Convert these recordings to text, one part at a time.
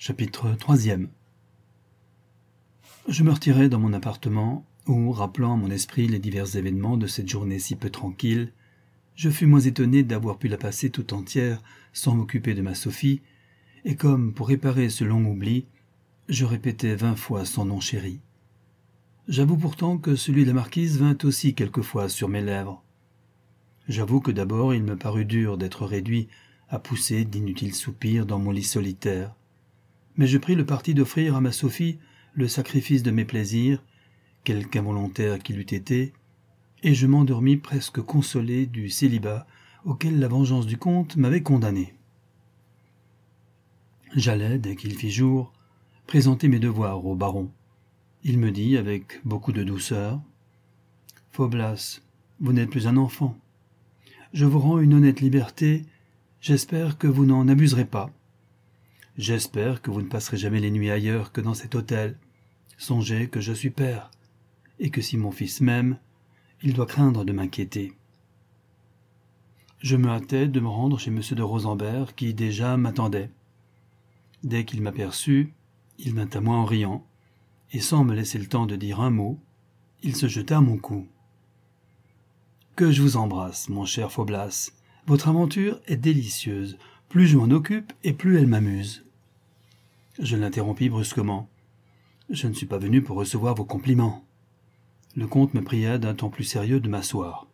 Chapitre 3e. Je me retirai dans mon appartement où, rappelant à mon esprit les divers événements de cette journée si peu tranquille, je fus moins étonné d'avoir pu la passer tout entière sans m'occuper de ma Sophie, et comme pour réparer ce long oubli, je répétais 20 fois son nom chéri. J'avoue pourtant que celui de la marquise vint aussi quelquefois sur mes lèvres. J'avoue que d'abord il me parut dur d'être réduit à pousser d'inutiles soupirs dans mon lit solitaire. Mais je pris le parti d'offrir à ma Sophie le sacrifice de mes plaisirs, quelque involontaire qu'il eût été, et je m'endormis presque consolé du célibat auquel la vengeance du comte m'avait condamné. J'allais, dès qu'il fit jour, présenter mes devoirs au baron. Il me dit, avec beaucoup de douceur, « Faublas, vous n'êtes plus un enfant. Je vous rends une honnête liberté, j'espère que vous n'en abuserez pas. J'espère que vous ne passerez jamais les nuits ailleurs que dans cet hôtel. Songez que je suis père, et que si mon fils m'aime, il doit craindre de m'inquiéter. » Je me hâtais de me rendre chez M. de Rosenberg, qui déjà m'attendait. Dès qu'il m'aperçut, il vint à moi en riant, et sans me laisser le temps de dire un mot, il se jeta à mon cou. « Que je vous embrasse, mon cher Faublas. Votre aventure est délicieuse. Plus je m'en occupe, et plus elle m'amuse. » Je l'interrompis brusquement. « Je ne suis pas venu pour recevoir vos compliments. » Le comte me pria d'un ton plus sérieux de m'asseoir.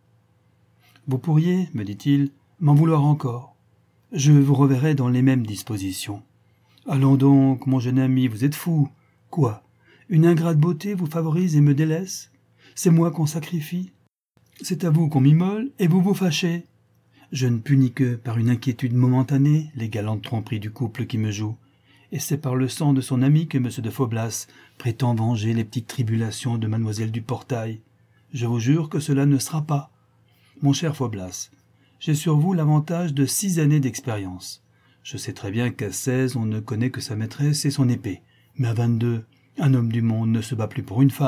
« Vous pourriez, me dit-il, m'en vouloir encore. Je vous reverrai dans les mêmes dispositions. Allons donc, mon jeune ami, vous êtes fou. Quoi? Une ingrate beauté vous favorise et me délaisse? C'est moi qu'on sacrifie? C'est à vous qu'on m'immole, et vous vous fâchez? Je ne punis que par une inquiétude momentanée les galantes tromperies du couple qui me joue, et c'est par le sang de son ami que M. de Faublas prétend venger les petites tribulations de mademoiselle du Portail. Je vous jure que cela ne sera pas. Mon cher Faublas, j'ai sur vous l'avantage de 6 années d'expérience. Je sais très bien qu'à 16, on ne connaît que sa maîtresse et son épée, mais à 22, un homme du monde ne se bat plus pour une femme. »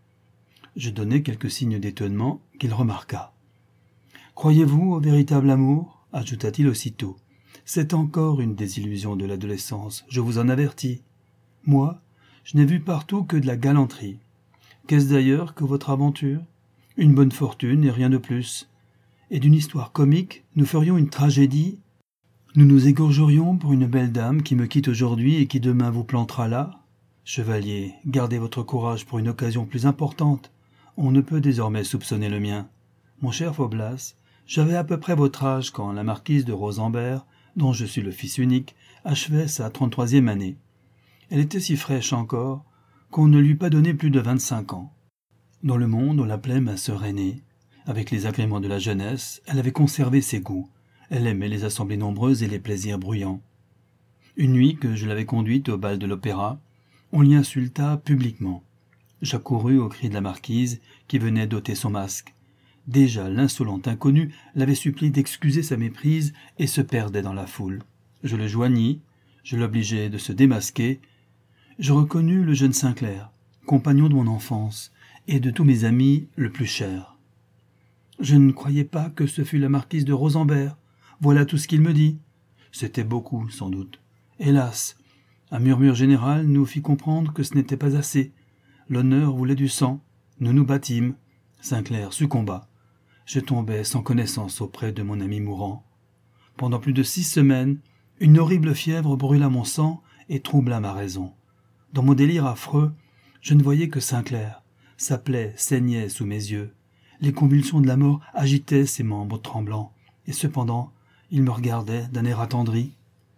Je donnai quelques signes d'étonnement qu'il remarqua. « Croyez-vous au véritable amour » ajouta-t-il aussitôt. « C'est encore une des illusions de l'adolescence, je vous en avertis. Moi, je n'ai vu partout que de la galanterie. Qu'est-ce d'ailleurs que votre aventure? Une bonne fortune et rien de plus. Et d'une histoire comique, nous ferions une tragédie. Nous nous égorgerions pour une belle dame qui me quitte aujourd'hui et qui demain vous plantera là. Chevalier, gardez votre courage pour une occasion plus importante. On ne peut désormais soupçonner le mien. Mon cher Faublas, j'avais à peu près votre âge quand la marquise de Rosenberg, dont je suis le fils unique, achevait sa 33e année. Elle était si fraîche encore qu'on ne lui eût pas donné plus de 25 ans. Dans le monde, on l'appelait ma sœur aînée. Avec les agréments de la jeunesse, elle avait conservé ses goûts. Elle aimait les assemblées nombreuses et les plaisirs bruyants. Une nuit que je l'avais conduite au bal de l'opéra, on l'y insulta publiquement. J'accourus au cri de la marquise qui venait d'ôter son masque. Déjà l'insolent inconnu l'avait supplié d'excuser sa méprise et se perdait dans la foule. Je le joignis, je l'obligeai de se démasquer. Je reconnus le jeune Sainclair, compagnon de mon enfance, et de tous mes amis le plus cher. Je ne croyais pas que ce fût la marquise de Rosenberg. Voilà tout ce qu'il me dit. C'était beaucoup, sans doute. Hélas, un murmure général nous fit comprendre que ce n'était pas assez. L'honneur voulait du sang. Nous nous battîmes. Sainclair succomba. Je tombai sans connaissance auprès de mon ami mourant. Pendant plus de 6 semaines, une horrible fièvre brûla mon sang et troubla ma raison. Dans mon délire affreux, je ne voyais que Sainclair. Sa plaie saignait sous mes yeux. Les convulsions de la mort agitaient ses membres tremblants, et cependant, il me regardait d'un air attendri.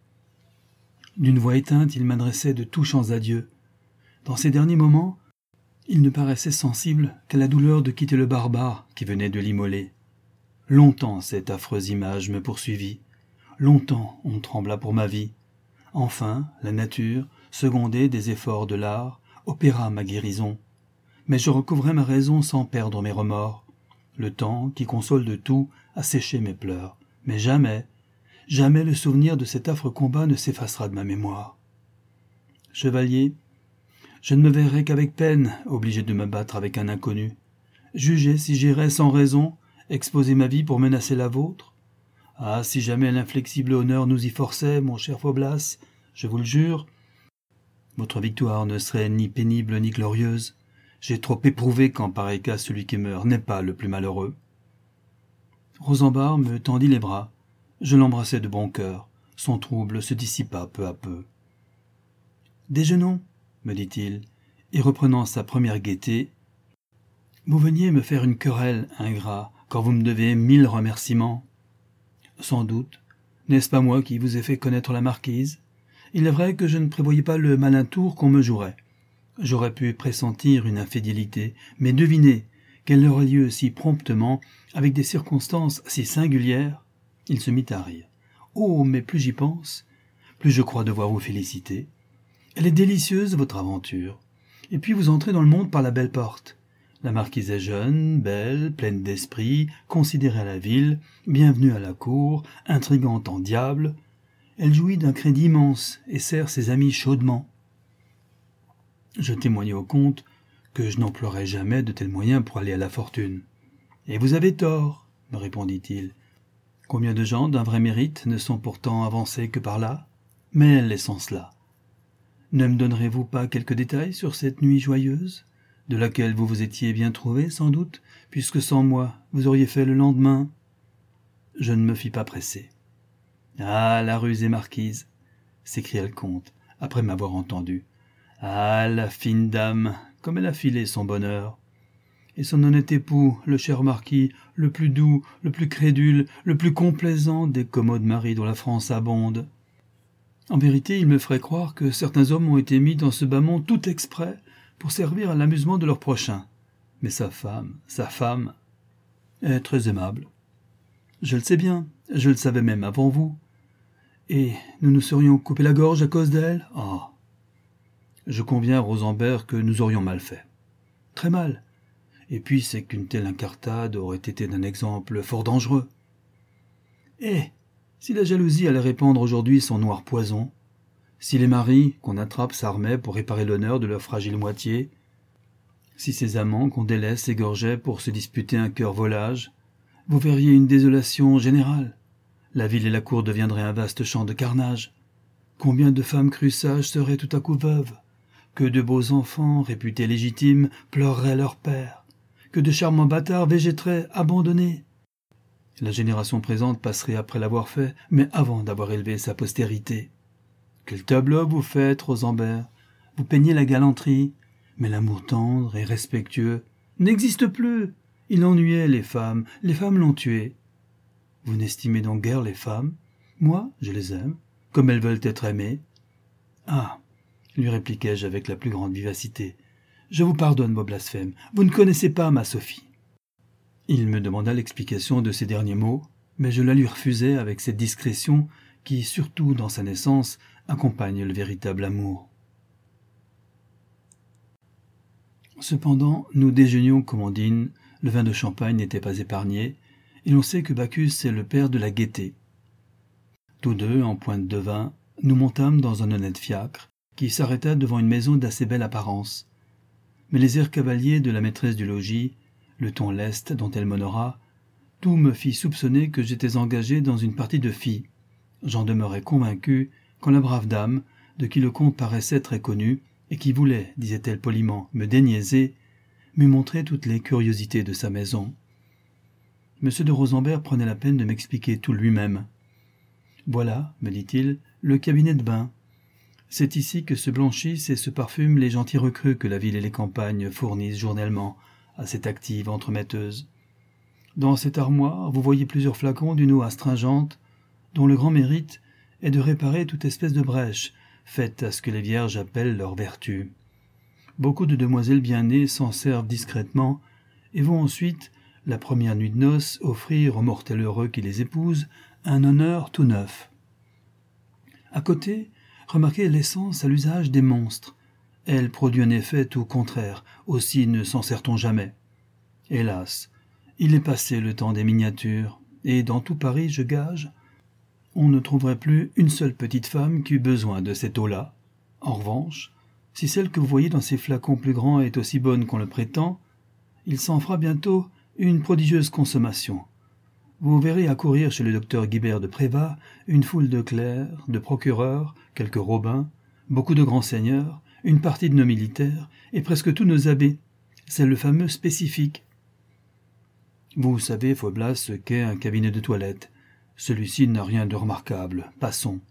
D'une voix éteinte, il m'adressait de touchants adieux. Dans ces derniers moments, il ne paraissait sensible qu'à la douleur de quitter le barbare qui venait de l'immoler. Longtemps cette affreuse image me poursuivit. Longtemps on trembla pour ma vie. Enfin, la nature, secondée des efforts de l'art, opéra ma guérison. Mais je recouvrai ma raison sans perdre mes remords. Le temps, qui console de tout, a séché mes pleurs. Mais jamais, jamais le souvenir de cet affreux combat ne s'effacera de ma mémoire. Chevalier, je ne me verrai qu'avec peine, obligé de me battre avec un inconnu. Jugez si j'irais sans raison exposer ma vie pour menacer la vôtre. Ah, si jamais l'inflexible honneur nous y forçait, mon cher Faublas, je vous le jure, Votre victoire ne serait ni pénible ni glorieuse. J'ai trop éprouvé qu'en pareil cas celui qui meurt n'est pas le plus malheureux. » Rosenbart me tendit les bras. Je l'embrassai de bon cœur. Son trouble se dissipa peu à peu. « Déjeunons, » me dit-il, et reprenant sa première gaieté, « vous veniez me faire une querelle, ingrat, quand vous me devez 1000 remerciements. Sans doute, n'est-ce pas moi qui vous ai fait connaître la marquise? Il est vrai que je ne prévoyais pas le malin tour qu'on me jouerait. J'aurais pu pressentir une infidélité, mais devinez qu'elle aurait lieu si promptement, avec des circonstances si singulières. » Il se mit à rire. « Oh, mais plus j'y pense, plus je crois devoir vous féliciter. Elle est délicieuse, votre aventure. Et puis vous entrez dans le monde par la belle porte. La marquise est jeune, belle, pleine d'esprit, considérée à la ville, bienvenue à la cour, intrigante en diable. Elle jouit d'un crédit immense et sert ses amis chaudement. » Je témoignai au comte que je n'emploierais jamais de tels moyens pour aller à la fortune. « Et vous avez tort, » me répondit-il. « Combien de gens d'un vrai mérite ne sont pourtant avancés que par là? Mais laissons cela. Ne me donnerez-vous pas quelques détails sur cette nuit joyeuse, de laquelle vous vous étiez bien trouvé, sans doute, puisque sans moi, vous auriez fait le lendemain ?» Je ne me fis pas presser. « Ah, la rusée marquise !» s'écria le comte, après m'avoir entendu. « Ah, la fine dame, comme elle a filé son bonheur! Et son honnête époux, le cher marquis, le plus doux, le plus crédule, le plus complaisant des commodes maris dont la France abonde. En vérité, il me ferait croire que certains hommes ont été mis dans ce bas monde tout exprès pour servir à l'amusement de leur prochain. Mais sa femme, est très aimable. Je le sais bien, je le savais même avant vous. Et nous nous serions coupé la gorge à cause d'elle? Ah! Je conviens, Rosenbert, que nous aurions mal fait. Très mal. Et puis c'est qu'une telle incartade aurait été d'un exemple fort dangereux. Eh! Si la jalousie allait répandre aujourd'hui son noir poison, si les maris qu'on attrape s'armaient pour réparer l'honneur de leur fragile moitié, si ces amants qu'on délaisse s'égorgeaient pour se disputer un cœur volage, vous verriez une désolation générale. La ville et la cour deviendraient un vaste champ de carnage. Combien de femmes crues sages seraient tout à coup veuves? Que de beaux enfants, réputés légitimes, pleureraient leur père? Que de charmants bâtards végéteraient abandonnés? La génération présente passerait après l'avoir fait, mais avant d'avoir élevé sa postérité. Quel tableau vous faites, Rosenbert! Vous peignez la galanterie, mais l'amour tendre et respectueux n'existe plus. Il ennuyait les femmes l'ont tué. Vous n'estimez donc guère les femmes? Moi, je les aime, comme elles veulent être aimées. Ah, lui répliquai-je avec la plus grande vivacité, je vous pardonne vos blasphèmes, vous ne connaissez pas ma Sophie. Il me demanda l'explication de ces derniers mots, mais je la lui refusai avec cette discrétion qui, surtout dans sa naissance, accompagne le véritable amour. Cependant, nous déjeunions comme on dîne, le vin de champagne n'était pas épargné, et l'on sait que Bacchus est le père de la gaieté. Tous deux, en pointe de vin, nous montâmes dans un honnête fiacre, qui s'arrêta devant une maison d'assez belle apparence. Mais les airs cavaliers de la maîtresse du logis, le ton leste dont elle m'honora, tout me fit soupçonner que j'étais engagé dans une partie de filles. J'en demeurais convaincu quand la brave dame, de qui le comte paraissait très connu, et qui voulait, disait-elle poliment, me déniaiser, m'eut montré toutes les curiosités de sa maison. M. de Rosenbert prenait la peine de m'expliquer tout lui-même. « Voilà, me dit-il, le cabinet de bain. C'est ici que se blanchissent et se parfument les gentils recrues que la ville et les campagnes fournissent journellement à cette active entremetteuse. Dans cette armoire, vous voyez plusieurs flacons d'une eau astringente, dont le grand mérite est de réparer toute espèce de brèche, faite à ce que les vierges appellent leur vertu. Beaucoup de demoiselles bien nées s'en servent discrètement et vont ensuite, la première nuit de noces, offrir au mortel heureux qui les épouse un honneur tout neuf. À côté, remarquez l'essence à l'usage des monstres. Elle produit un effet tout contraire, aussi ne s'en sert-on jamais. Hélas, il est passé le temps des miniatures, et dans tout Paris, je gage, on ne trouverait plus une seule petite femme qui eût besoin de cette eau-là. En revanche, si celle que vous voyez dans ces flacons plus grands est aussi bonne qu'on le prétend, il s'en fera bientôt une prodigieuse consommation. Vous verrez accourir chez le docteur Guibert de Prévat une foule de clercs, de procureurs, quelques robins, beaucoup de grands seigneurs, une partie de nos militaires et presque tous nos abbés. C'est le fameux spécifique. Vous savez, Faublas, ce qu'est un cabinet de toilette. Celui-ci n'a rien de remarquable. Passons.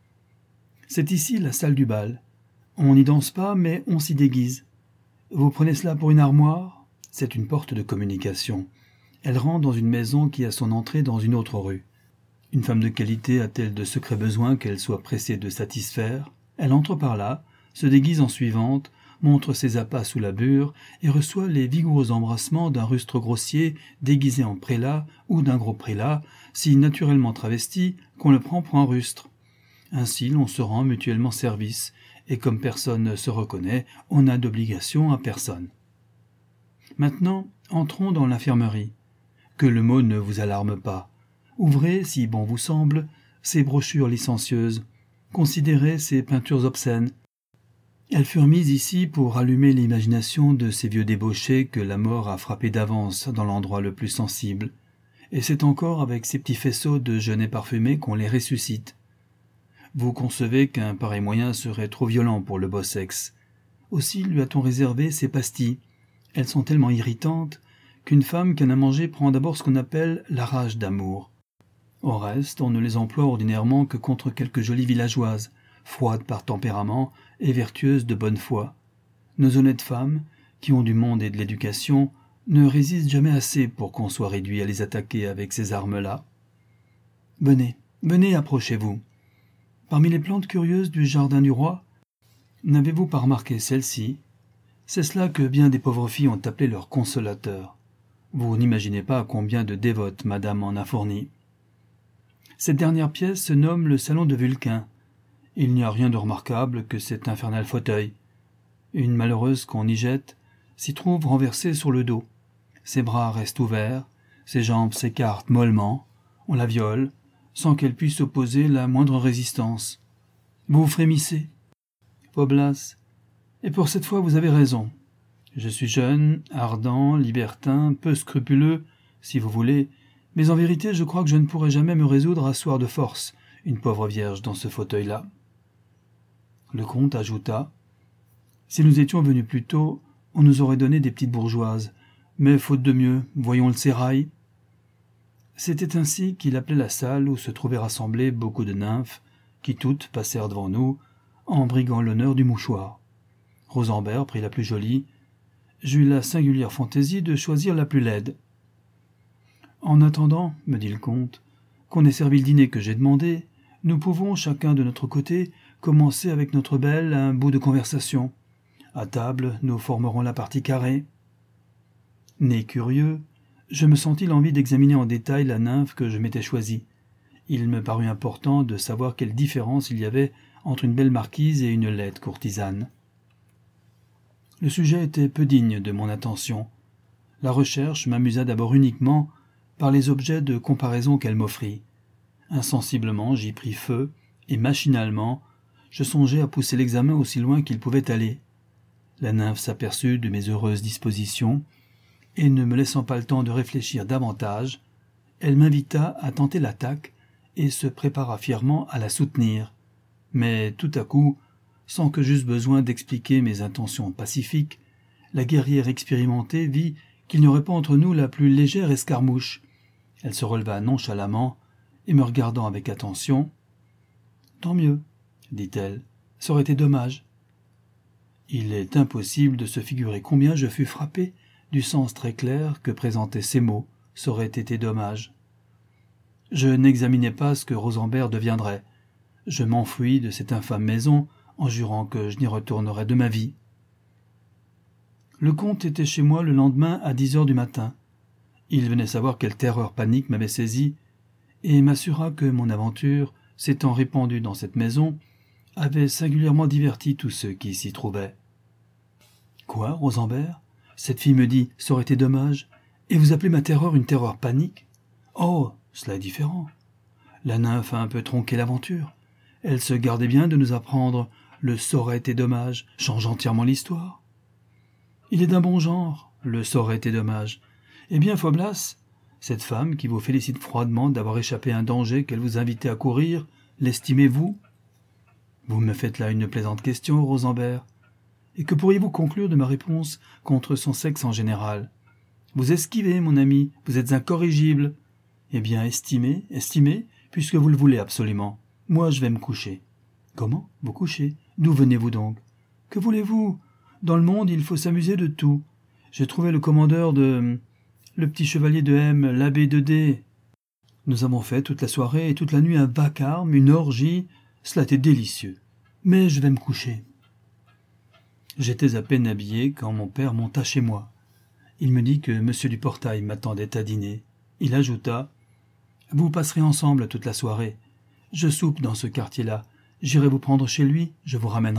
C'est ici la salle du bal. On n'y danse pas, mais on s'y déguise. Vous prenez cela pour une armoire? C'est une porte de communication. Elle rentre dans une maison qui a son entrée dans une autre rue. Une femme de qualité a-t-elle de secrets besoins qu'elle soit pressée de satisfaire? Elle entre par là, se déguise en suivante, montre ses appas sous la bure et reçoit les vigoureux embrassements d'un rustre grossier déguisé en prélat ou d'un gros prélat, si naturellement travesti qu'on le prend pour un rustre. Ainsi l'on se rend mutuellement service, et comme personne ne se reconnaît, on n'a d'obligation à personne. Maintenant, entrons dans l'infirmerie. Que le mot ne vous alarme pas. Ouvrez, si bon vous semble, ces brochures licencieuses. Considérez ces peintures obscènes. Elles furent mises ici pour allumer l'imagination de ces vieux débauchés que la mort a frappés d'avance dans l'endroit le plus sensible. Et c'est encore avec ces petits faisceaux de genêts parfumés qu'on les ressuscite. Vous concevez qu'un pareil moyen serait trop violent pour le beau sexe. Aussi lui a-t-on réservé ces pastilles. Elles sont tellement irritantes qu'une femme qui en a mangé prend d'abord ce qu'on appelle la rage d'amour. Au reste, on ne les emploie ordinairement que contre quelques jolies villageoises, froides par tempérament et vertueuses de bonne foi. Nos honnêtes femmes, qui ont du monde et de l'éducation, ne résistent jamais assez pour qu'on soit réduit à les attaquer avec ces armes-là. Venez, venez, approchez-vous. Parmi les plantes curieuses du jardin du roi, n'avez-vous pas remarqué celle-ci? C'est cela que bien des pauvres filles ont appelé leur consolateur. Vous n'imaginez pas combien de dévotes madame en a fourni. Cette dernière pièce se nomme le salon de Vulcain. Il n'y a rien de remarquable que cet infernal fauteuil. Une malheureuse qu'on y jette s'y trouve renversée sur le dos. Ses bras restent ouverts, ses jambes s'écartent mollement, on la viole, sans qu'elle puisse opposer la moindre résistance. Vous frémissez. Faublas, et pour cette fois vous avez raison. Je suis jeune, ardent, libertin, peu scrupuleux, si vous voulez, mais en vérité je crois que je ne pourrai jamais me résoudre à asseoir de force une pauvre vierge dans ce fauteuil-là. Le comte ajouta « Si nous étions venus plus tôt, on nous aurait donné des petites bourgeoises, mais faute de mieux, voyons le sérail. » C'était ainsi qu'il appelait la salle où se trouvaient rassemblées beaucoup de nymphes, qui toutes passèrent devant nous, en briguant l'honneur du mouchoir. Rosenbert prit la plus jolie. J'eus la singulière fantaisie de choisir la plus laide. « En attendant, me dit le comte, qu'on ait servi le dîner que j'ai demandé, nous pouvons, chacun de notre côté, commencer avec notre belle un bout de conversation. À table, nous formerons la partie carrée. » Né curieux, je me sentis l'envie d'examiner en détail la nymphe que je m'étais choisie. Il me parut important de savoir quelle différence il y avait entre une belle marquise et une laide courtisane. Le sujet était peu digne de mon attention. La recherche m'amusa d'abord uniquement par les objets de comparaison qu'elle m'offrit. Insensiblement, j'y pris feu, et machinalement, je songeai à pousser l'examen aussi loin qu'il pouvait aller. La nymphe s'aperçut de mes heureuses dispositions, et ne me laissant pas le temps de réfléchir davantage, elle m'invita à tenter l'attaque et se prépara fièrement à la soutenir. Mais tout à coup, sans que j'eusse besoin d'expliquer mes intentions pacifiques, la guerrière expérimentée vit qu'il n'y aurait pas entre nous la plus légère escarmouche. Elle se releva nonchalamment et me regardant avec attention. « Tant mieux, dit-elle, ça aurait été dommage. » Il est impossible de se figurer combien je fus frappé du sens très clair que présentaient ces mots, ça aurait été dommage. Je n'examinai pas ce que Rosenbert deviendrait. Je m'enfuis de cette infâme maison en jurant que je n'y retournerais de ma vie. Le comte était chez moi le lendemain à 10 heures du matin. Il venait savoir quelle terreur panique m'avait saisi et m'assura que mon aventure, s'étant répandue dans cette maison, avait singulièrement diverti tous ceux qui s'y trouvaient. « Quoi, Rosenbert ? Cette fille me dit, ça aurait été dommage, et vous appelez ma terreur une terreur panique ? Oh, cela est différent. La nymphe a un peu tronqué l'aventure. Elle se gardait bien de nous apprendre le ça aurait été dommage, change entièrement l'histoire. Il est d'un bon genre, le ça aurait été dommage. Eh bien, Faublas, cette femme qui vous félicite froidement d'avoir échappé à un danger qu'elle vous invitait à courir, l'estimez-vous ? Vous me faites là une plaisante question, Rosenbert. Et que pourriez-vous conclure de ma réponse contre son sexe en général? Vous esquivez, mon ami, vous êtes incorrigible. Eh bien, estimez, puisque vous le voulez absolument. Moi, je vais me coucher. Comment? Vous coucher? D'où venez-vous donc? Que voulez-vous? Dans le monde, il faut s'amuser de tout. J'ai trouvé le commandeur de... le petit chevalier de M, l'abbé de D. Nous avons fait toute la soirée et toute la nuit un vacarme, une orgie. Cela était délicieux. Mais je vais me coucher. J'étais à peine habillé quand mon père monta chez moi. Il me dit que M. Duportail m'attendait à dîner. Il ajouta « Vous passerez ensemble toute la soirée. Je soupe dans ce quartier-là. J'irai vous prendre chez lui, je vous ramènerai. »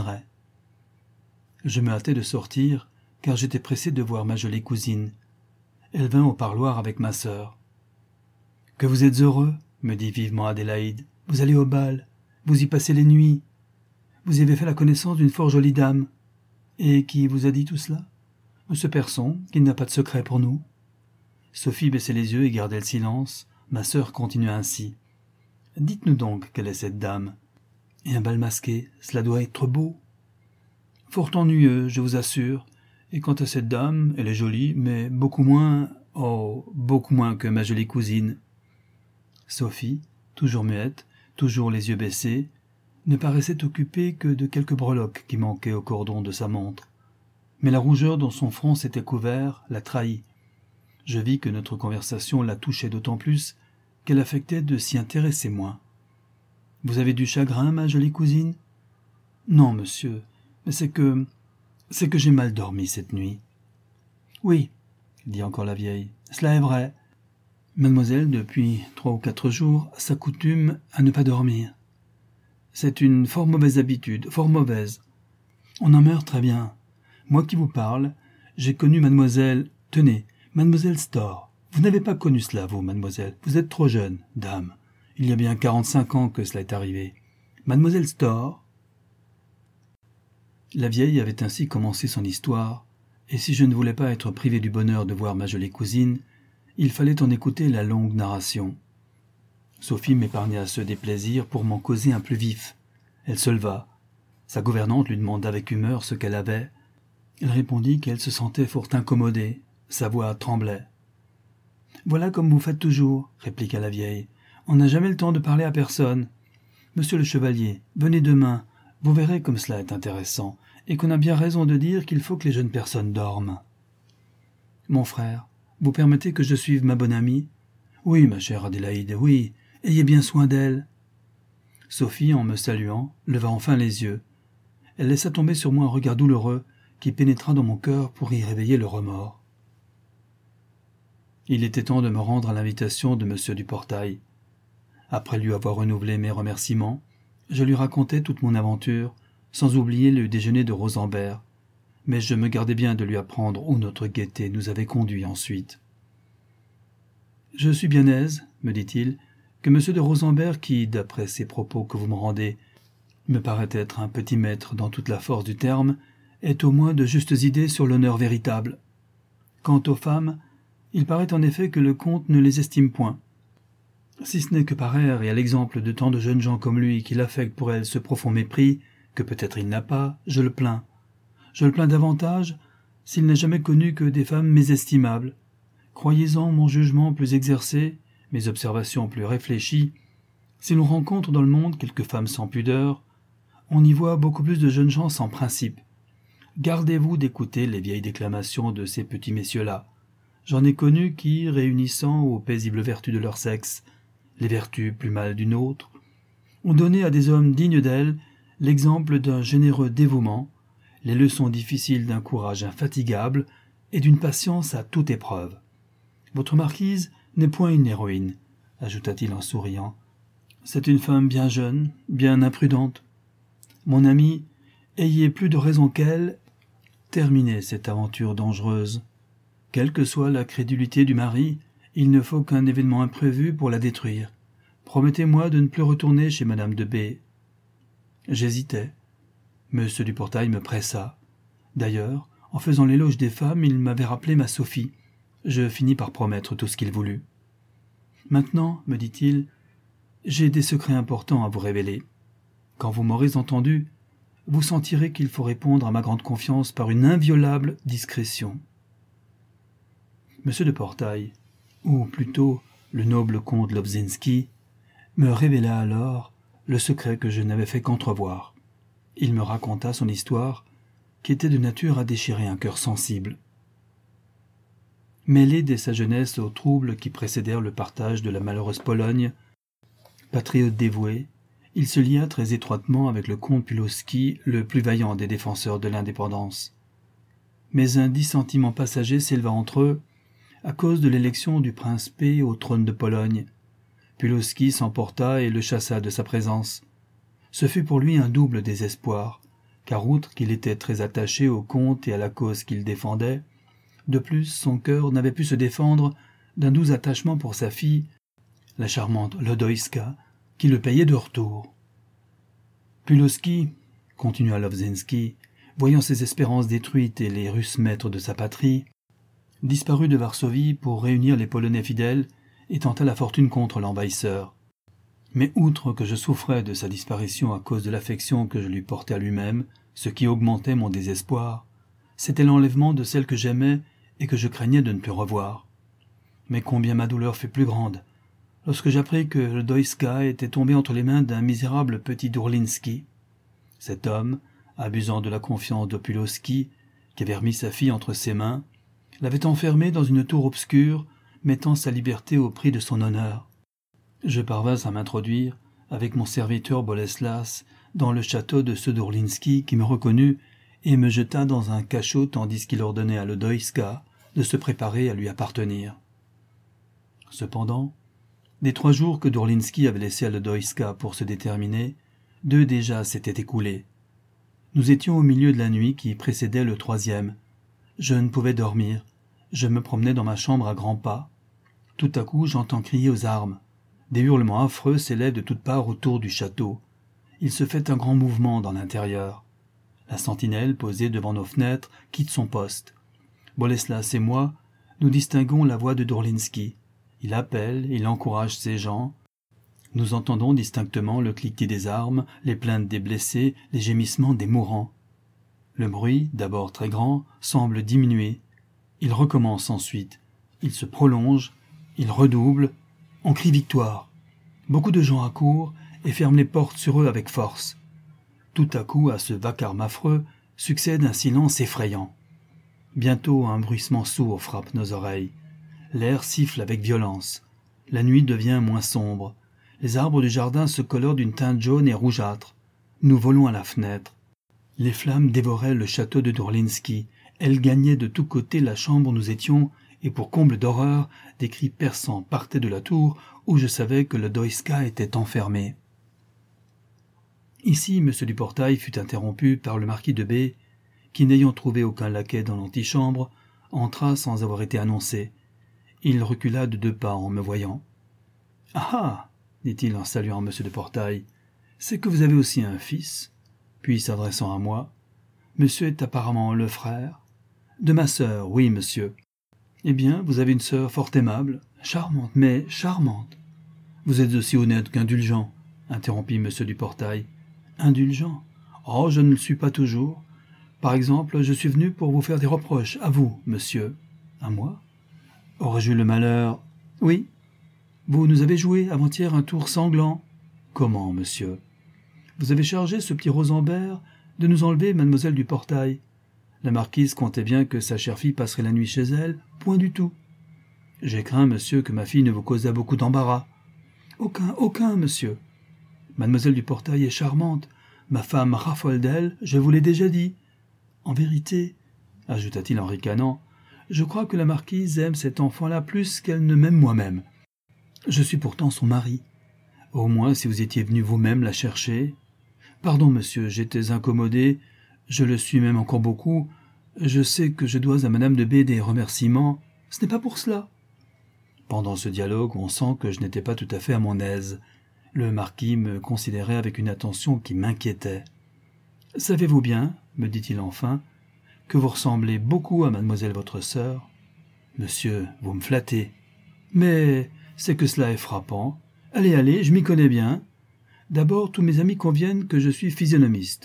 Je me hâtais de sortir, car j'étais pressé de voir ma jolie cousine. Elle vint au parloir avec ma sœur. « Que vous êtes heureux, » me dit vivement Adélaïde. « Vous allez au bal, vous y passez les nuits. Vous avez fait la connaissance d'une fort jolie dame. Et qui vous a dit tout cela? Monsieur Persson, qui n'a pas de secret pour nous. » Sophie baissait les yeux et gardait le silence. Ma sœur continua ainsi. « Dites-nous donc quelle est cette dame. Et un bal masqué, cela doit être beau. » « Fort ennuyeux, je vous assure. Et quant à cette dame, elle est jolie, mais beaucoup moins, oh, beaucoup moins que ma jolie cousine. » Sophie, toujours muette, toujours les yeux baissés, ne paraissait occupée que de quelques breloques qui manquaient au cordon de sa montre. Mais la rougeur dont son front s'était couvert la trahit. Je vis que notre conversation la touchait d'autant plus qu'elle affectait de s'y intéresser moins. « Vous avez du chagrin, ma jolie cousine? »« Non, monsieur, mais c'est que j'ai mal dormi cette nuit. »« Oui, » dit encore la vieille, « cela est vrai. Mademoiselle, depuis 3 ou 4 jours, s'accoutume à ne pas dormir. C'est une fort mauvaise habitude, fort mauvaise. On en meurt très bien. Moi qui vous parle, j'ai connu mademoiselle... Tenez, mademoiselle Storr. Vous n'avez pas connu cela, vous, mademoiselle. Vous êtes trop jeune, dame. Il y a bien 45 ans que cela est arrivé. Mademoiselle Storr... » La vieille avait ainsi commencé son histoire, et si je ne voulais pas être privé du bonheur de voir ma jolie cousine, il fallait en écouter la longue narration. Sophie m'épargna ce déplaisir pour m'en causer un plus vif. Elle se leva. Sa gouvernante lui demanda avec humeur ce qu'elle avait. Elle répondit qu'elle se sentait fort incommodée. Sa voix tremblait. « Voilà comme vous faites toujours, » répliqua la vieille. « On n'a jamais le temps de parler à personne. Monsieur le chevalier, venez demain. Vous verrez comme cela est intéressant, et qu'on a bien raison de dire qu'il faut que les jeunes personnes dorment. »« Mon frère, vous permettez que je suive ma bonne amie? »« Oui, ma chère Adélaïde, oui. Ayez bien soin d'elle. » Sophie, en me saluant, leva enfin les yeux. Elle laissa tomber sur moi un regard douloureux qui pénétra dans mon cœur pour y réveiller le remords. Il était temps de me rendre à l'invitation de M. Duportail. Après lui avoir renouvelé mes remerciements, je lui racontai toute mon aventure, sans oublier le déjeuner de Rosenberg, mais je me gardais bien de lui apprendre où notre gaieté nous avait conduits ensuite. « Je suis bien aise, me dit-il, que M. de Rosenberg, qui, d'après ces propos que vous me rendez, me paraît être un petit maître dans toute la force du terme, ait au moins de justes idées sur l'honneur véritable. Quant aux femmes, il paraît en effet que le comte ne les estime point. Si ce n'est que par air et à l'exemple de tant de jeunes gens comme lui qu'il affecte pour elles ce profond mépris, que peut-être il n'a pas, je le plains. Je le plains davantage s'il n'a jamais connu que des femmes mésestimables. Croyez-en mon jugement plus exercé, mes observations plus réfléchies, si l'on rencontre dans le monde quelques femmes sans pudeur, on y voit beaucoup plus de jeunes gens sans principe. Gardez-vous d'écouter les vieilles déclamations de ces petits messieurs-là. J'en ai connu qui, réunissant aux paisibles vertus de leur sexe, les vertus plus mâles d'une autre, ont donné à des hommes dignes d'elles l'exemple d'un généreux dévouement, les leçons difficiles d'un courage infatigable et d'une patience à toute épreuve. Votre marquise n'est point une héroïne, ajouta-t-il en souriant. C'est une femme bien jeune, bien imprudente. Mon ami, ayez plus de raison qu'elle, terminez cette aventure dangereuse. Quelle que soit la crédulité du mari, il ne faut qu'un événement imprévu pour la détruire. Promettez-moi de ne plus retourner chez madame de B. J'hésitais. Monsieur Duportail me pressa. D'ailleurs, en faisant l'éloge des femmes, il m'avait rappelé ma Sophie. Je finis par promettre tout ce qu'il voulut. Maintenant, me dit-il, j'ai des secrets importants à vous révéler. Quand vous m'aurez entendu, vous sentirez qu'il faut répondre à ma grande confiance par une inviolable discrétion. Monsieur de Portail, ou plutôt le noble comte Lobzinski, me révéla alors le secret que je n'avais fait qu'entrevoir. Il me raconta son histoire, qui était de nature à déchirer un cœur sensible. Mêlé dès sa jeunesse aux troubles qui précédèrent le partage de la malheureuse Pologne, patriote dévoué, il se lia très étroitement avec le comte Pulowski, le plus vaillant des défenseurs de l'indépendance. Mais un dissentiment passager s'éleva entre eux à cause de l'élection du prince P au trône de Pologne. Pulowski s'emporta et le chassa de sa présence. Ce fut pour lui un double désespoir, car outre qu'il était très attaché au comte et à la cause qu'il défendait, de plus son cœur n'avait pu se défendre d'un doux attachement pour sa fille, la charmante Lodoïska, qui le payait de retour. Pulowski, continua Lobzinski, voyant ses espérances détruites et les Russes maîtres de sa patrie, disparut de Varsovie pour réunir les Polonais fidèles et tenta la fortune contre l'envahisseur. Mais outre que je souffrais de sa disparition à cause de l'affection que je lui portais à lui-même, ce qui augmentait mon désespoir, c'était l'enlèvement de celle que j'aimais et que je craignais de ne plus revoir. Mais combien ma douleur fut plus grande lorsque j'appris que Lodoïska était tombé entre les mains d'un misérable petit Dourlinski. Cet homme, abusant de la confiance de Pulowski, qui avait remis sa fille entre ses mains, l'avait enfermé dans une tour obscure, mettant sa liberté au prix de son honneur. Je parvins à m'introduire, avec mon serviteur Boleslas, dans le château de ce Dourlinski qui me reconnut et me jeta dans un cachot tandis qu'il ordonnait à Lodoïska de se préparer à lui appartenir. Cependant, des 3 jours que Dourlinski avait laissés à Lodoïska pour se déterminer, 2 déjà s'étaient écoulés. Nous étions au milieu de la nuit qui précédait le 3e. Je ne pouvais dormir. Je me promenais dans ma chambre à grands pas. Tout à coup, j'entends crier aux armes. Des hurlements affreux s'élèvent de toutes parts autour du château. Il se fait un grand mouvement dans l'intérieur. La sentinelle, posée devant nos fenêtres, quitte son poste. Boleslas et moi, nous distinguons la voix de Dourlinski. Il appelle, il encourage ses gens. Nous entendons distinctement le cliquetis des armes, les plaintes des blessés, les gémissements des mourants. Le bruit, d'abord très grand, semble diminuer. Il recommence ensuite. Il se prolonge, il redouble. On crie victoire. Beaucoup de gens accourent et ferment les portes sur eux avec force. Tout à coup, à ce vacarme affreux, succède un silence effrayant. Bientôt, un bruissement sourd frappe nos oreilles. L'air siffle avec violence. La nuit devient moins sombre. Les arbres du jardin se colorent d'une teinte jaune et rougeâtre. Nous volons à la fenêtre. Les flammes dévoraient le château de Dourlinski. Elles gagnaient de tous côtés la chambre où nous étions, et pour comble d'horreur, des cris perçants partaient de la tour où je savais que Lodoïska était enfermé. Ici, M. Duportail fut interrompu par le marquis de B, qui, n'ayant trouvé aucun laquais dans l'antichambre, entra sans avoir été annoncé. Il recula de 2 pas en me voyant. « Ah ah !» dit-il en saluant M. de Portail. « C'est que vous avez aussi un fils ?» Puis, s'adressant à moi, « Monsieur est apparemment le frère ?»« De ma sœur, oui, monsieur. »« Eh bien, vous avez une sœur fort aimable, charmante, mais charmante. »« Vous êtes aussi honnête qu'indulgent, » interrompit M. Duportail. « Indulgent ? Oh, je ne le suis pas toujours. Par exemple, je suis venu pour vous faire des reproches, à vous, monsieur. »« À moi ? Aurais-je eu le malheur ? » ?»« Oui. Vous nous avez joué avant-hier un tour sanglant. »« Comment, monsieur ? » ?»« Vous avez chargé ce petit Rosenbert de nous enlever mademoiselle Duportail. La marquise comptait bien que sa chère fille passerait la nuit chez elle. Point du tout. J'ai craint, monsieur, que ma fille ne vous causât beaucoup d'embarras. Aucun, monsieur. Mademoiselle Duportail est charmante. Ma femme raffole d'elle, je vous l'ai déjà dit. En vérité, ajouta-t-il en ricanant, je crois que la marquise aime cet enfant-là plus qu'elle ne m'aime moi-même. Je suis pourtant son mari. Au moins, si vous étiez venu vous-même la chercher. Pardon, monsieur, j'étais incommodé. Je le suis même encore beaucoup. Je sais que je dois à madame de B des remerciements. Ce n'est pas pour cela. Pendant ce dialogue, on sent que je n'étais pas tout à fait à mon aise. Le marquis me considérait avec une attention qui m'inquiétait. « Savez-vous bien, me dit-il enfin, que vous ressemblez beaucoup à mademoiselle votre sœur ? Monsieur, vous me flattez. Mais c'est que cela est frappant. Allez, je m'y connais bien. D'abord, tous mes amis conviennent que je suis physionomiste.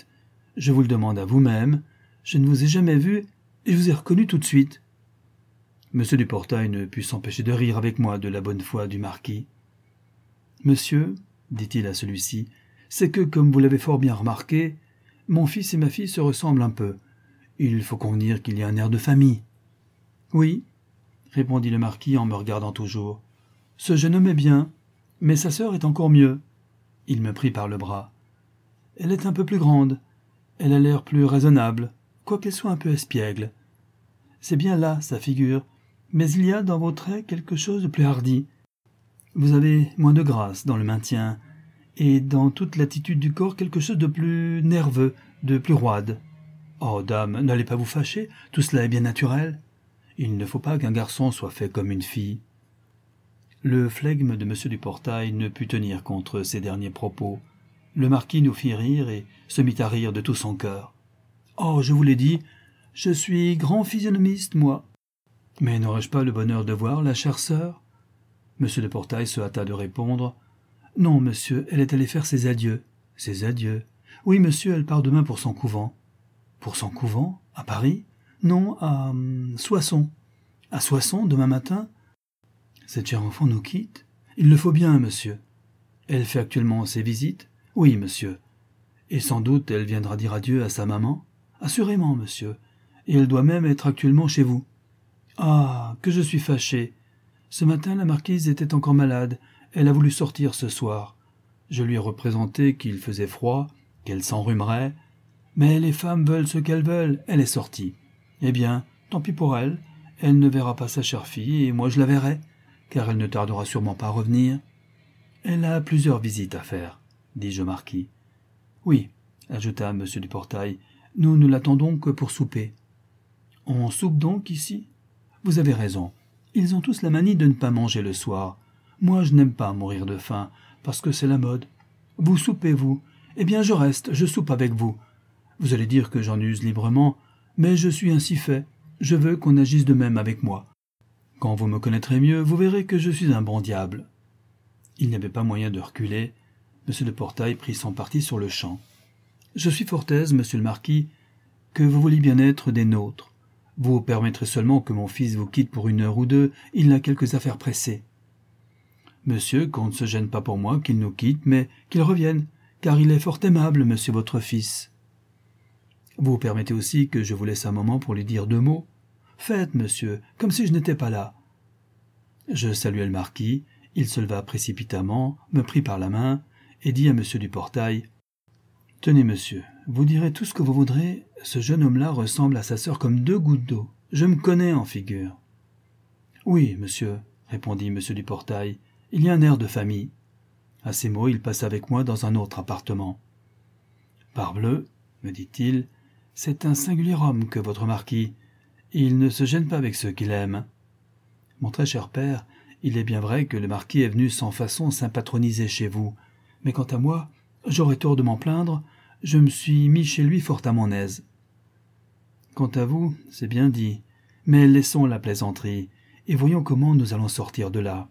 Je vous le demande à vous-même. Je ne vous ai jamais vu et je vous ai reconnu tout de suite. Monsieur Duportail ne put s'empêcher de rire avec moi de la bonne foi du marquis. Monsieur, dit-il à celui-ci, c'est que, comme vous l'avez fort bien remarqué, mon fils et ma fille se ressemblent un peu. Il faut convenir qu'il y a un air de famille. Oui, répondit le marquis en me regardant toujours. Ce jeune homme est bien, mais sa sœur est encore mieux. Il me prit par le bras. Elle est un peu plus grande. Elle a l'air plus raisonnable, quoiqu'elle soit un peu espiègle. C'est bien là, sa figure, mais il y a dans vos traits quelque chose de plus hardi. Vous avez moins de grâce dans le maintien, et dans toute l'attitude du corps quelque chose de plus nerveux, de plus roide. Oh, dame, n'allez pas vous fâcher, tout cela est bien naturel. Il ne faut pas qu'un garçon soit fait comme une fille. Le flegme de M. Duportail ne put tenir contre ces derniers propos. Le marquis nous fit rire et se mit à rire de tout son cœur. « Oh, je vous l'ai dit, je suis grand physionomiste, moi. Mais n'aurais-je pas le bonheur de voir la chère sœur ?» M. Duportail se hâta de répondre. « Non, monsieur, elle est allée faire ses adieux. »« Ses adieux ?» ?»« Oui, monsieur, elle part demain pour son couvent. »« Pour son couvent ? À Paris ? » ?»« Non, à Soissons. »« À Soissons, demain matin ? » ?»« Cette chère enfant nous quitte ? Il le faut bien, monsieur. »« Elle fait actuellement ses visites ? » ?»« Oui, monsieur. »« Et sans doute elle viendra dire adieu à sa maman ? » ?»« Assurément, monsieur. Et elle doit même être actuellement chez vous. »« Ah, que je suis fâché. Ce matin, la marquise était encore malade. Elle a voulu sortir ce soir. Je lui ai représenté qu'il faisait froid, qu'elle s'enrhumerait. Mais les femmes veulent ce qu'elles veulent. Elle est sortie. Eh bien, tant pis pour elle. Elle ne verra pas sa chère fille, et moi je la verrai, car elle ne tardera sûrement pas à revenir. Elle a plusieurs visites à faire, dis-je au marquis. Oui, ajouta M. Duportail, nous ne l'attendons que pour souper. On soupe donc ici ? Vous avez raison. Ils ont tous la manie de ne pas manger le soir. Moi, je n'aime pas mourir de faim, parce que c'est la mode. Vous soupez, vous ? Eh bien, je reste, je soupe avec vous. Vous allez dire que j'en use librement, mais je suis ainsi fait. Je veux qu'on agisse de même avec moi. Quand vous me connaîtrez mieux, vous verrez que je suis un bon diable. Il n'y avait pas moyen de reculer. M. Duportail prit son parti sur le champ. Je suis fort aise, monsieur le marquis, que vous vouliez bien être des nôtres. Vous permettrez seulement que mon fils vous quitte pour 1 heure ou 2, il a quelques affaires pressées. Monsieur, qu'on ne se gêne pas pour moi qu'il nous quitte, mais qu'il revienne, car il est fort aimable, monsieur votre fils. Vous permettez aussi que je vous laisse un moment pour lui dire 2 mots. Faites, monsieur, comme si je n'étais pas là. Je saluai le marquis, il se leva précipitamment, me prit par la main, et dit à M. Duportail, « Tenez, monsieur, vous direz tout ce que vous voudrez, ce jeune homme-là ressemble à sa sœur comme 2 gouttes d'eau. Je me connais en figure. »« Oui, monsieur, » répondit M. Duportail, « il y a un air de famille. » À ces mots, il passa avec moi dans un autre appartement. « Parbleu, » me dit-il, « c'est un singulier homme que votre marquis. Il ne se gêne pas avec ceux qu'il aime. » Mon très cher père, il est bien vrai que le marquis est venu sans façon s'impatroniser chez vous, mais quant à moi, j'aurais tort de m'en plaindre, je me suis mis chez lui fort à mon aise. Quant à vous, c'est bien dit, mais laissons la plaisanterie, et voyons comment nous allons sortir de là.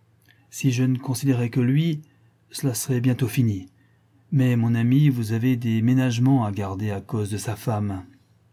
Si je ne considérais que lui, cela serait bientôt fini. Mais, mon ami, vous avez des ménagements à garder à cause de sa femme.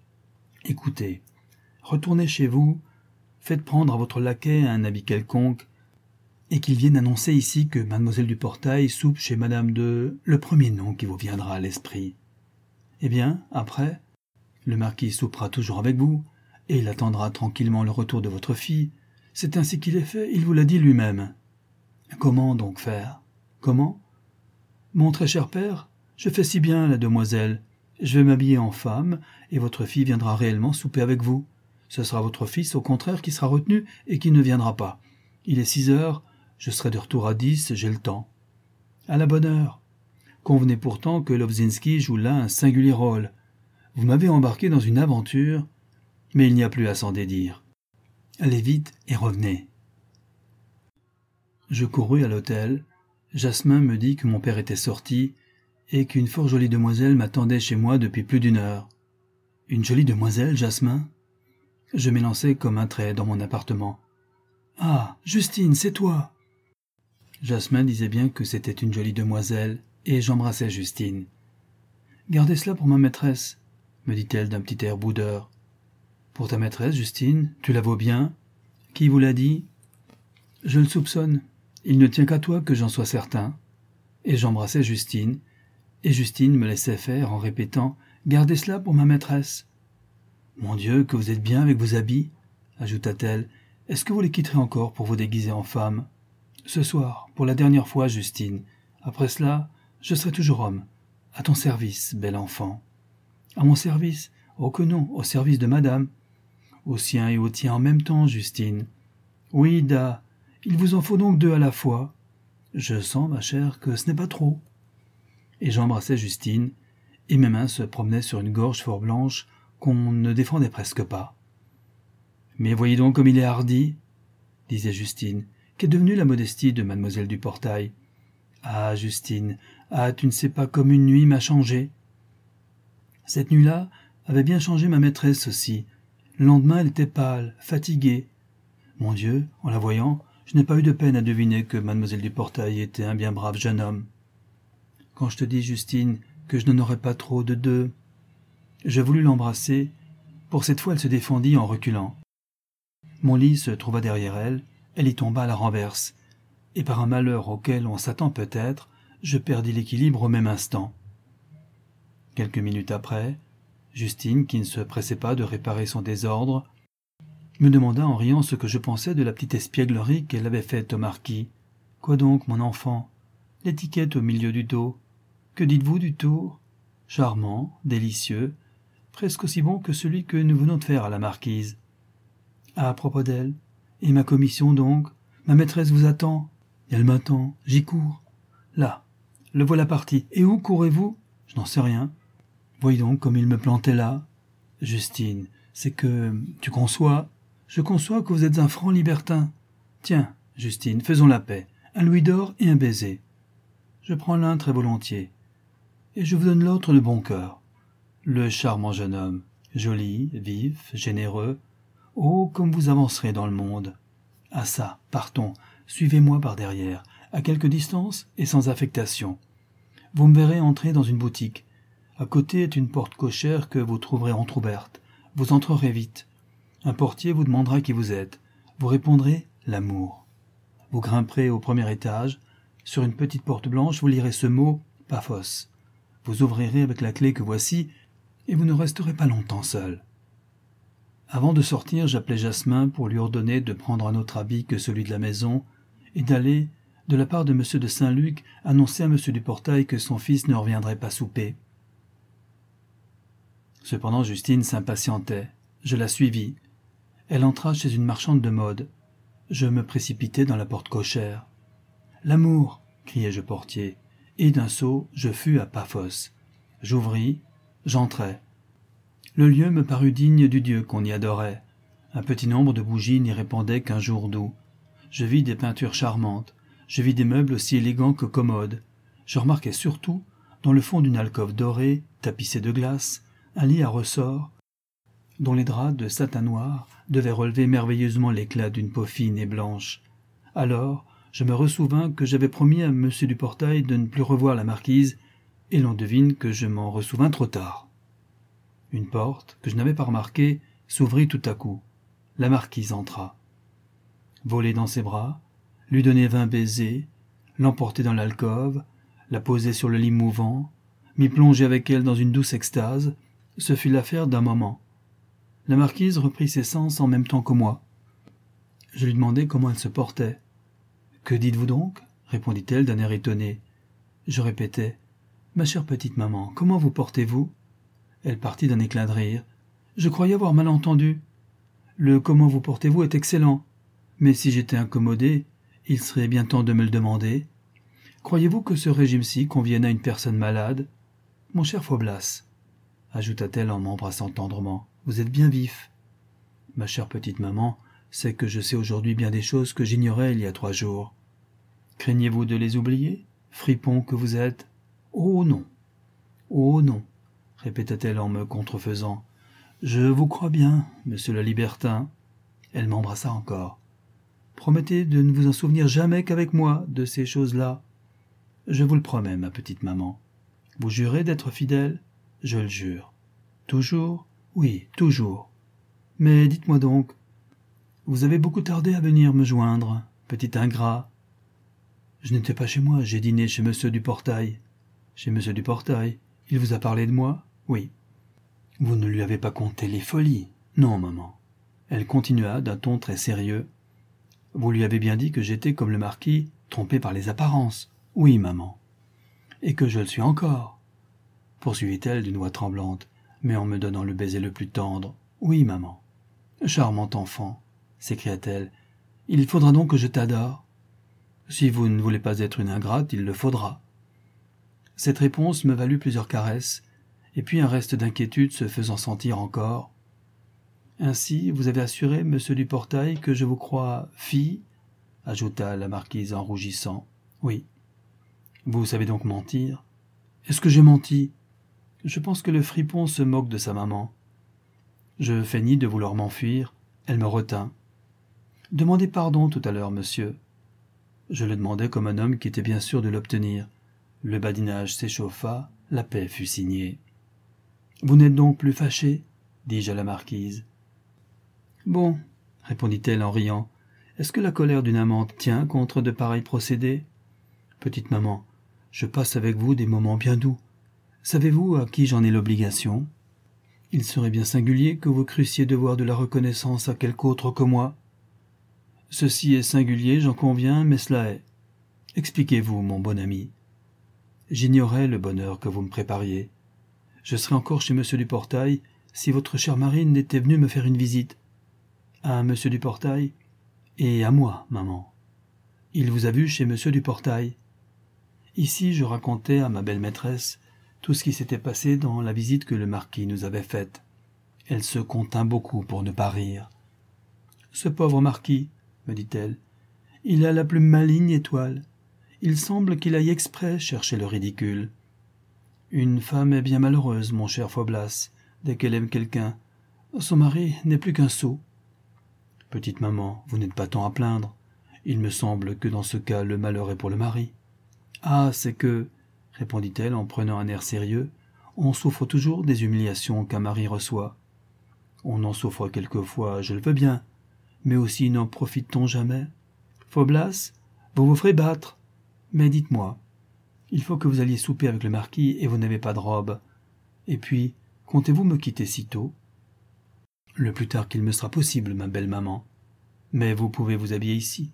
Écoutez, retournez chez vous, faites prendre à votre laquais un habit quelconque, et qu'il vienne annoncer ici que mademoiselle Duportail soupe chez madame de... le premier nom qui vous viendra à l'esprit. Eh bien, après, le marquis soupera toujours avec vous, et il attendra tranquillement le retour de votre fille. C'est ainsi qu'il est fait, il vous l'a dit lui-même. Comment donc faire ? Comment ? Mon très cher père, je fais si bien la demoiselle. Je vais m'habiller en femme, et votre fille viendra réellement souper avec vous. Ce sera votre fils, au contraire, qui sera retenu et qui ne viendra pas. Il est 6 heures, je serai de retour à 10, j'ai le temps. À la bonne heure. Convenez pourtant que Lovzinski joue là un singulier rôle. Vous m'avez embarqué dans une aventure, mais il n'y a plus à s'en dédire. Allez vite et revenez. Je courus à l'hôtel. Jasmin me dit que mon père était sorti et qu'une fort jolie demoiselle m'attendait chez moi depuis plus d'1 heure. Une jolie demoiselle, Jasmin ? Je m'élançai comme un trait dans mon appartement. « Ah, Justine, c'est toi !» Jasmin disait bien que c'était une jolie demoiselle, et j'embrassai Justine. Gardez cela pour ma maîtresse, me dit-elle d'un petit air boudeur. Pour ta maîtresse, Justine, tu la vaux bien? Qui vous l'a dit? Je le soupçonne. Il ne tient qu'à toi que j'en sois certain. Et j'embrassai Justine, et Justine me laissait faire en répétant « Gardez cela pour ma maîtresse ». « Mon Dieu, que vous êtes bien avec vos habits » ajouta-t-elle. « Est-ce que vous les quitterez encore pour vous déguiser en femme ?»« Ce soir, pour la dernière fois, Justine. Après cela, je serai toujours homme. À ton service, bel enfant. »« À mon service? Oh que non, au service de madame. »« Au sien et au tien en même temps, Justine. »« Oui, da, il vous en faut donc deux à la fois. »« Je sens, ma chère, que ce n'est pas trop. » Et j'embrassai Justine, et mes mains se promenaient sur une gorge fort blanche qu'on ne défendait presque pas. « Mais voyez donc comme il est hardi, » disait Justine. « Qu'est devenue la modestie de mademoiselle du Portail? Ah, Justine, ah, tu ne sais pas comme une nuit m'a changé. Cette nuit-là avait bien changé ma maîtresse aussi. Le lendemain, elle était pâle, fatiguée. Mon Dieu, en la voyant, je n'ai pas eu de peine à deviner que mademoiselle du Portail était un bien brave jeune homme. Quand je te dis, Justine, que je n'en aurais pas trop de deux... » Je voulus l'embrasser. Pour cette fois, elle se défendit en reculant. Mon lit se trouva derrière elle, elle y tomba à la renverse, et par un malheur auquel on s'attend peut-être, je perdis l'équilibre au même instant. Quelques minutes après, Justine, qui ne se pressait pas de réparer son désordre, me demanda en riant ce que je pensais de la petite espièglerie qu'elle avait faite au marquis. « Quoi donc, mon enfant? L'étiquette au milieu du dos. Que dites-vous du tour? Charmant, délicieux, presque aussi bon que celui que nous venons de faire à la marquise. À propos d'elle, et ma commission donc, ma maîtresse vous attend. Elle m'attend, j'y cours. Là, le voilà parti. Et où courez-vous? Je n'en sais rien. Voyez donc comme il me plantait là. Justine, c'est que tu conçois. Je conçois que vous êtes un franc libertin. Tiens, Justine, faisons la paix. Un louis d'or et un baiser. Je prends l'un très volontiers. Et je vous donne l'autre de bon cœur. Le charmant jeune homme, joli, vif, généreux. Oh, comme vous avancerez dans le monde. Ah ça, partons, suivez-moi par derrière, à quelque distance et sans affectation. Vous me verrez entrer dans une boutique. À côté est une porte cochère que vous trouverez entr'ouverte. Vous entrerez vite. Un portier vous demandera qui vous êtes. Vous répondrez « l'amour ». Vous grimperez au premier étage. Sur une petite porte blanche, vous lirez ce mot « Paphos ». Vous ouvrirez avec la clé que voici, et vous ne resterez pas longtemps seul. Avant de sortir, j'appelai Jasmin pour lui ordonner de prendre un autre habit que celui de la maison, et d'aller, de la part de M. de Saint-Luc, annoncer à M. du Portail que son fils ne reviendrait pas souper. Cependant, Justine s'impatientait. Je la suivis. Elle entra chez une marchande de mode. Je me précipitai dans la porte cochère. « L'amour !» criai-je au portier, et d'un saut, je fus à Paphos. J'ouvris, j'entrai. Le lieu me parut digne du Dieu qu'on y adorait. Un petit nombre de bougies n'y répandaient qu'un jour doux. Je vis des peintures charmantes, je vis des meubles aussi élégants que commodes. Je remarquai surtout, dans le fond d'une alcôve dorée, tapissée de glace, un lit à ressort, dont les draps de satin noir devaient relever merveilleusement l'éclat d'une peau fine et blanche. Alors, je me ressouvins que j'avais promis à M. du Portail de ne plus revoir la marquise, et l'on devine que je m'en ressouvins trop tard. Une porte, que je n'avais pas remarquée, s'ouvrit tout à coup. La marquise entra. Voler dans ses bras, lui donner 20 baisers, l'emporter dans l'alcôve, la poser sur le lit mouvant, m'y plonger avec elle dans une douce extase, ce fut l'affaire d'un moment. La marquise reprit ses sens en même temps que moi. Je lui demandai comment elle se portait. « Que dites-vous donc ?» répondit-elle d'un air étonné. Je répétai « Ma chère petite maman, comment vous portez-vous » Elle partit d'un éclat de rire. « Je croyais avoir mal entendu. Le comment vous portez-vous est excellent. Mais si j'étais incommodé, il serait bien temps de me le demander. Croyez-vous que ce régime-ci convienne à une personne malade? Mon cher Faublas, ajouta-t-elle en m'embrassant tendrement, vous êtes bien vif. Ma chère petite maman, c'est que je sais aujourd'hui bien des choses que j'ignorais il y a 3 jours. Craignez-vous de les oublier, fripon que vous êtes? Oh non, répéta-t-elle en me contrefaisant. Je vous crois bien, monsieur le libertin. Elle m'embrassa encore. Promettez de ne vous en souvenir jamais qu'avec moi de ces choses-là. Je vous le promets, ma petite maman. Vous jurez d'être fidèle? je le jure. Toujours? Oui, toujours. Mais dites-moi donc, vous avez beaucoup tardé à venir me joindre, petit ingrat. Je n'étais pas chez moi, j'ai dîné chez monsieur Duportail. Chez monsieur Duportail, il vous a parlé de moi? Oui. Vous ne lui avez pas conté les folies? Non, maman. Elle continua d'un ton très sérieux. Vous lui avez bien dit que j'étais comme le marquis, trompé par les apparences? Oui, maman. Et que je le suis encore? Poursuivit-elle d'une voix tremblante, mais en me donnant le baiser le plus tendre. Oui, maman. Charmant enfant, s'écria-t-elle, il faudra donc que je t'adore. Si vous ne voulez pas être une ingrate, il le faudra. Cette réponse me valut plusieurs caresses, et puis un reste d'inquiétude se faisant sentir encore. Ainsi, vous avez assuré, monsieur Duportail, que je vous crois fille, ajouta la marquise en rougissant. Oui. Vous savez donc mentir? Est-ce que j'ai menti? Je pense que le fripon se moque de sa maman. Je feignis de vouloir m'enfuir. Elle me retint. Demandez pardon tout à l'heure, monsieur. Je le demandai comme un homme qui était bien sûr de l'obtenir. Le badinage s'échauffa, la paix fut signée. Vous n'êtes donc plus fâché? Dis-je à la marquise. Bon, répondit-elle en riant, est-ce que la colère d'une amante tient contre de pareils procédés? Petite maman, je passe avec vous des moments bien doux. Savez-vous à qui j'en ai l'obligation? Il serait bien singulier que vous crussiez devoir de la reconnaissance à quelque autre que moi. Ceci est singulier, j'en conviens, mais cela est. Expliquez-vous, mon bon ami. J'ignorais le bonheur que vous me prépariez. Je serais encore chez monsieur Duportail si votre chère Marine n'était venue me faire une visite. À monsieur Duportail et à moi, maman. Il vous a vu chez monsieur Duportail. Ici, je racontais à ma belle maîtresse tout ce qui s'était passé dans la visite que le marquis nous avait faite. Elle se contint beaucoup pour ne pas rire. Ce pauvre marquis, me dit-elle, il a la plus maligne étoile. Il semble qu'il aille exprès chercher le ridicule. Une femme est bien malheureuse, mon cher Faublas, dès qu'elle aime quelqu'un. Son mari n'est plus qu'un sot. Petite maman, vous n'êtes pas tant à plaindre. Il me semble que dans ce cas le malheur est pour le mari. Ah, c'est que, répondit-elle en prenant un air sérieux, on souffre toujours des humiliations qu'un mari reçoit. On en souffre quelquefois, je le veux bien, mais aussi n'en profite-t-on jamais? Faublas, vous vous ferez battre. Mais dites-moi, il faut que vous alliez souper avec le marquis et vous n'avez pas de robe. Et puis, comptez-vous me quitter si tôt? Le plus tard qu'il me sera possible, ma belle maman. Mais vous pouvez vous habiller ici.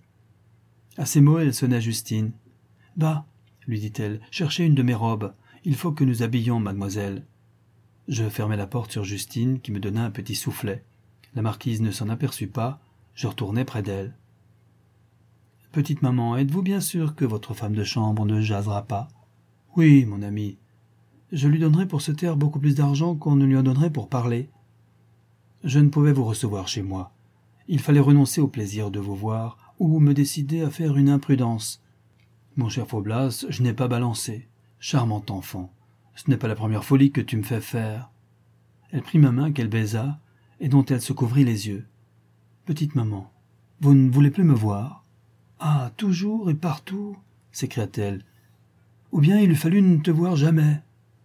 À ces mots, elle sonna Justine. Bah, lui dit-elle, cherchez une de mes robes. Il faut que nous habillions mademoiselle. Je fermai la porte sur Justine, qui me donna un petit soufflet. La marquise ne s'en aperçut pas. Je retournai près d'elle. Petite maman, êtes-vous bien sûre que votre femme de chambre ne jasera pas? Oui, mon ami. Je lui donnerai pour se taire beaucoup plus d'argent qu'on ne lui en donnerait pour parler. Je ne pouvais vous recevoir chez moi. Il fallait renoncer au plaisir de vous voir ou me décider à faire une imprudence. Mon cher Faublas, je n'ai pas balancé. Charmant enfant, ce n'est pas la première folie que tu me fais faire. Elle prit ma main qu'elle baisa et dont elle se couvrit les yeux. Petite maman, vous ne voulez plus me voir? Ah, toujours et partout, s'écria-t-elle. Ou bien il eût fallu ne te voir jamais.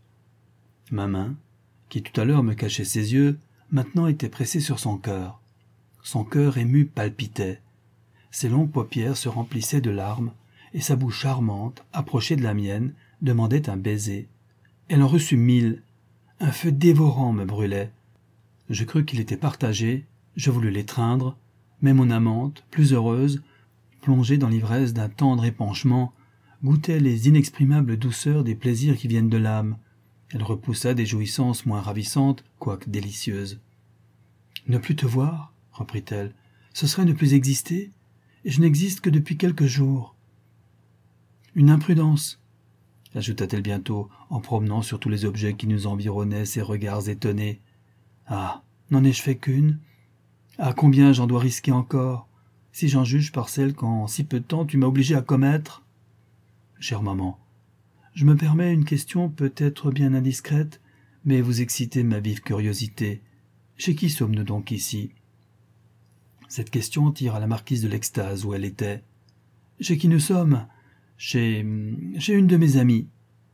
Ma main, qui tout à l'heure me cachait ses yeux, maintenant était pressée sur son cœur. Son cœur ému palpitait. Ses longues paupières se remplissaient de larmes, et sa bouche charmante, approchée de la mienne, demandait un baiser. Elle en reçut 1000. Un feu dévorant me brûlait. Je crus qu'il était partagé, je voulus l'étreindre, mais mon amante, plus heureuse, plongée dans l'ivresse d'un tendre épanchement, goûtait les inexprimables douceurs des plaisirs qui viennent de l'âme. Elle repoussa des jouissances moins ravissantes, quoique délicieuses. « Ne plus te voir, reprit-elle, ce serait ne plus exister, et je n'existe que depuis quelques jours. Une imprudence, ajouta-t-elle bientôt, en promenant sur tous les objets qui nous environnaient ses regards étonnés. Ah, n'en ai-je fait qu'une? Ah, combien j'en dois risquer encore, si j'en juge par celle qu'en si peu de temps tu m'as obligé à commettre. Chère maman, je me permets une question peut-être bien indiscrète, mais vous excitez ma vive curiosité. Chez qui sommes-nous donc ici? Cette question tire à la marquise de l'extase où elle était. Chez qui nous sommes? Chez une de mes amies.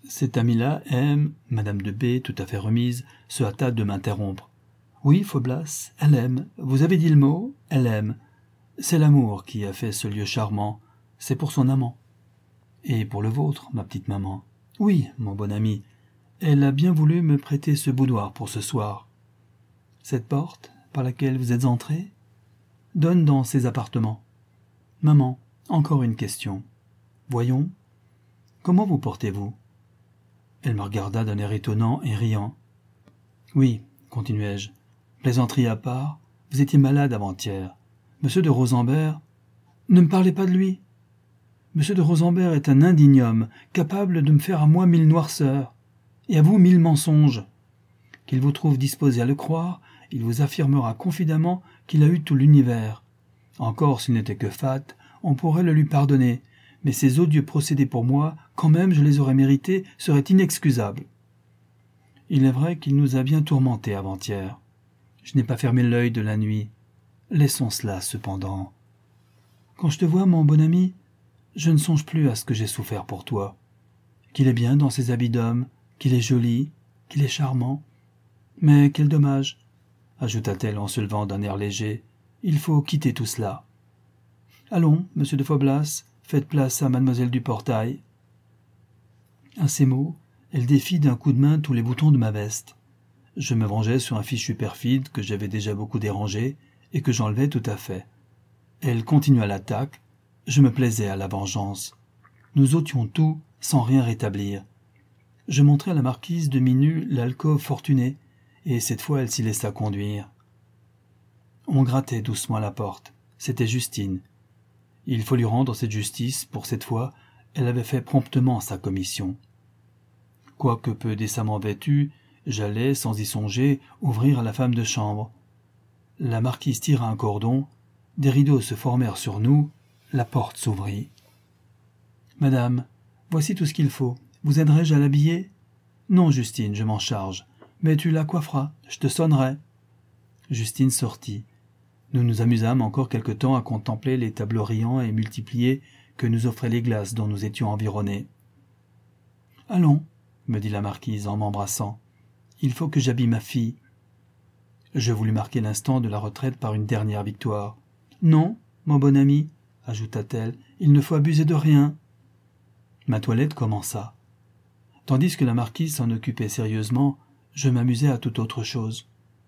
Cette amie-là aime, Madame de B, tout à fait remise, se hâta de m'interrompre. Oui, Faublas, elle aime. Vous avez dit le mot, elle aime. C'est l'amour qui a fait ce lieu charmant. C'est pour son amant. Et pour le vôtre, ma petite maman. Oui, mon bon ami. Elle a bien voulu me prêter ce boudoir pour ce soir. Cette porte, par laquelle vous êtes entré, donne dans ses appartements. Maman, encore une question. Voyons. Comment vous portez-vous? Elle me regarda d'un air étonnant et riant. Oui, continuai-je, plaisanterie à part, vous étiez malade avant-hier. Monsieur de Rosenberg, ne me parlez pas de lui. Monsieur de Rosenberg est un indigne homme, capable de me faire à moi 1000 noirceurs, et à vous 1000 mensonges. Qu'il vous trouve disposé à le croire, il vous affirmera confidemment qu'il a eu tout l'univers. Encore s'il n'était que fat, on pourrait le lui pardonner, mais ces odieux procédés pour moi, quand même je les aurais mérités, seraient inexcusables. Il est vrai qu'il nous a bien tourmentés avant-hier. Je n'ai pas fermé l'œil de la nuit. Laissons cela, cependant. Quand je te vois, mon bon ami, je ne songe plus à ce que j'ai souffert pour toi. Qu'il est bien dans ses habits d'homme, qu'il est joli, qu'il est charmant. Mais quel dommage, ajouta-t-elle en se levant d'un air léger. Il faut quitter tout cela. Allons, monsieur de Faublas, faites place à mademoiselle du Portail. À ces mots, elle défit d'un coup de main tous les boutons de ma veste. Je me vengeais sur un fichu perfide que j'avais déjà beaucoup dérangé et que j'enlevais tout à fait. Elle continua l'attaque. Je me plaisais à la vengeance. Nous ôtions tout sans rien rétablir. Je montrai à la marquise de Minu l'alcôve fortunée, et cette fois elle s'y laissa conduire. On grattait doucement à la porte. C'était Justine. Il faut lui rendre cette justice, pour cette fois, elle avait fait promptement sa commission. Quoique peu décemment vêtue, j'allais, sans y songer, ouvrir à la femme de chambre. La marquise tira un cordon, des rideaux se formèrent sur nous, la porte s'ouvrit. « Madame, voici tout ce qu'il faut. Vous aiderai-je à l'habiller ?»« Non, Justine, je m'en charge. Mais tu la coifferas, je te sonnerai. » Justine sortit. Nous nous amusâmes encore quelque temps à contempler les tableaux riants et multipliés que nous offraient les glaces dont nous étions environnés. « Allons, » me dit la marquise en m'embrassant. « Il faut que j'habille ma fille. » Je voulus marquer l'instant de la retraite par une dernière victoire. « Non, mon bon ami, » ajouta-t-elle, « il ne faut abuser de rien. » Ma toilette commença. Tandis que la marquise s'en occupait sérieusement, je m'amusais à toute autre chose.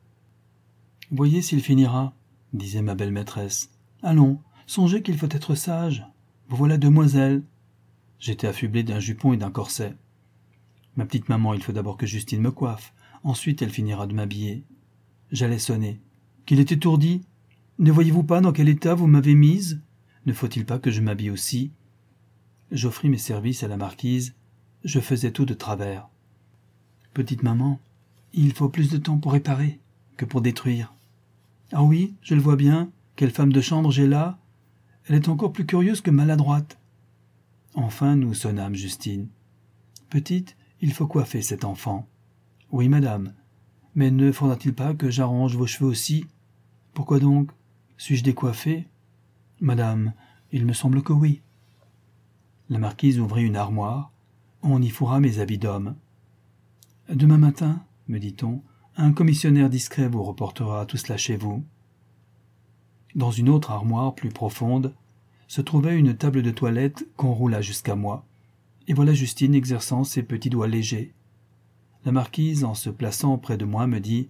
« Voyez s'il finira, » disait ma belle maîtresse. « Allons, songez qu'il faut être sage. Vous voilà demoiselle. » J'étais affublé d'un jupon et d'un corset. « Ma petite maman, il faut d'abord que Justine me coiffe. Ensuite, elle finira de m'habiller. » J'allais sonner. « Qu'il est étourdi. Ne voyez-vous pas dans quel état vous m'avez mise? Ne faut-il pas que je m'habille aussi ?» J'offris mes services à la marquise. Je faisais tout de travers. « Petite maman, il faut plus de temps pour réparer que pour détruire. » « Ah oui, je le vois bien. Quelle femme de chambre j'ai là. Elle est encore plus curieuse que maladroite. » Enfin, nous sonnâmes Justine. « Petite, il faut coiffer cet enfant. »« Oui, madame. Mais ne faudra-t-il pas que j'arrange vos cheveux aussi? »« Pourquoi donc? Suis-je décoiffé? »« Madame, il me semble que oui. » La marquise ouvrit une armoire. On y fourra mes habits d'homme. « Demain matin, me dit-on, un commissionnaire discret vous reportera tout cela chez vous. » Dans une autre armoire plus profonde se trouvait une table de toilette qu'on roula jusqu'à moi, et voilà Justine exerçant ses petits doigts légers. La marquise, en se plaçant près de moi, me dit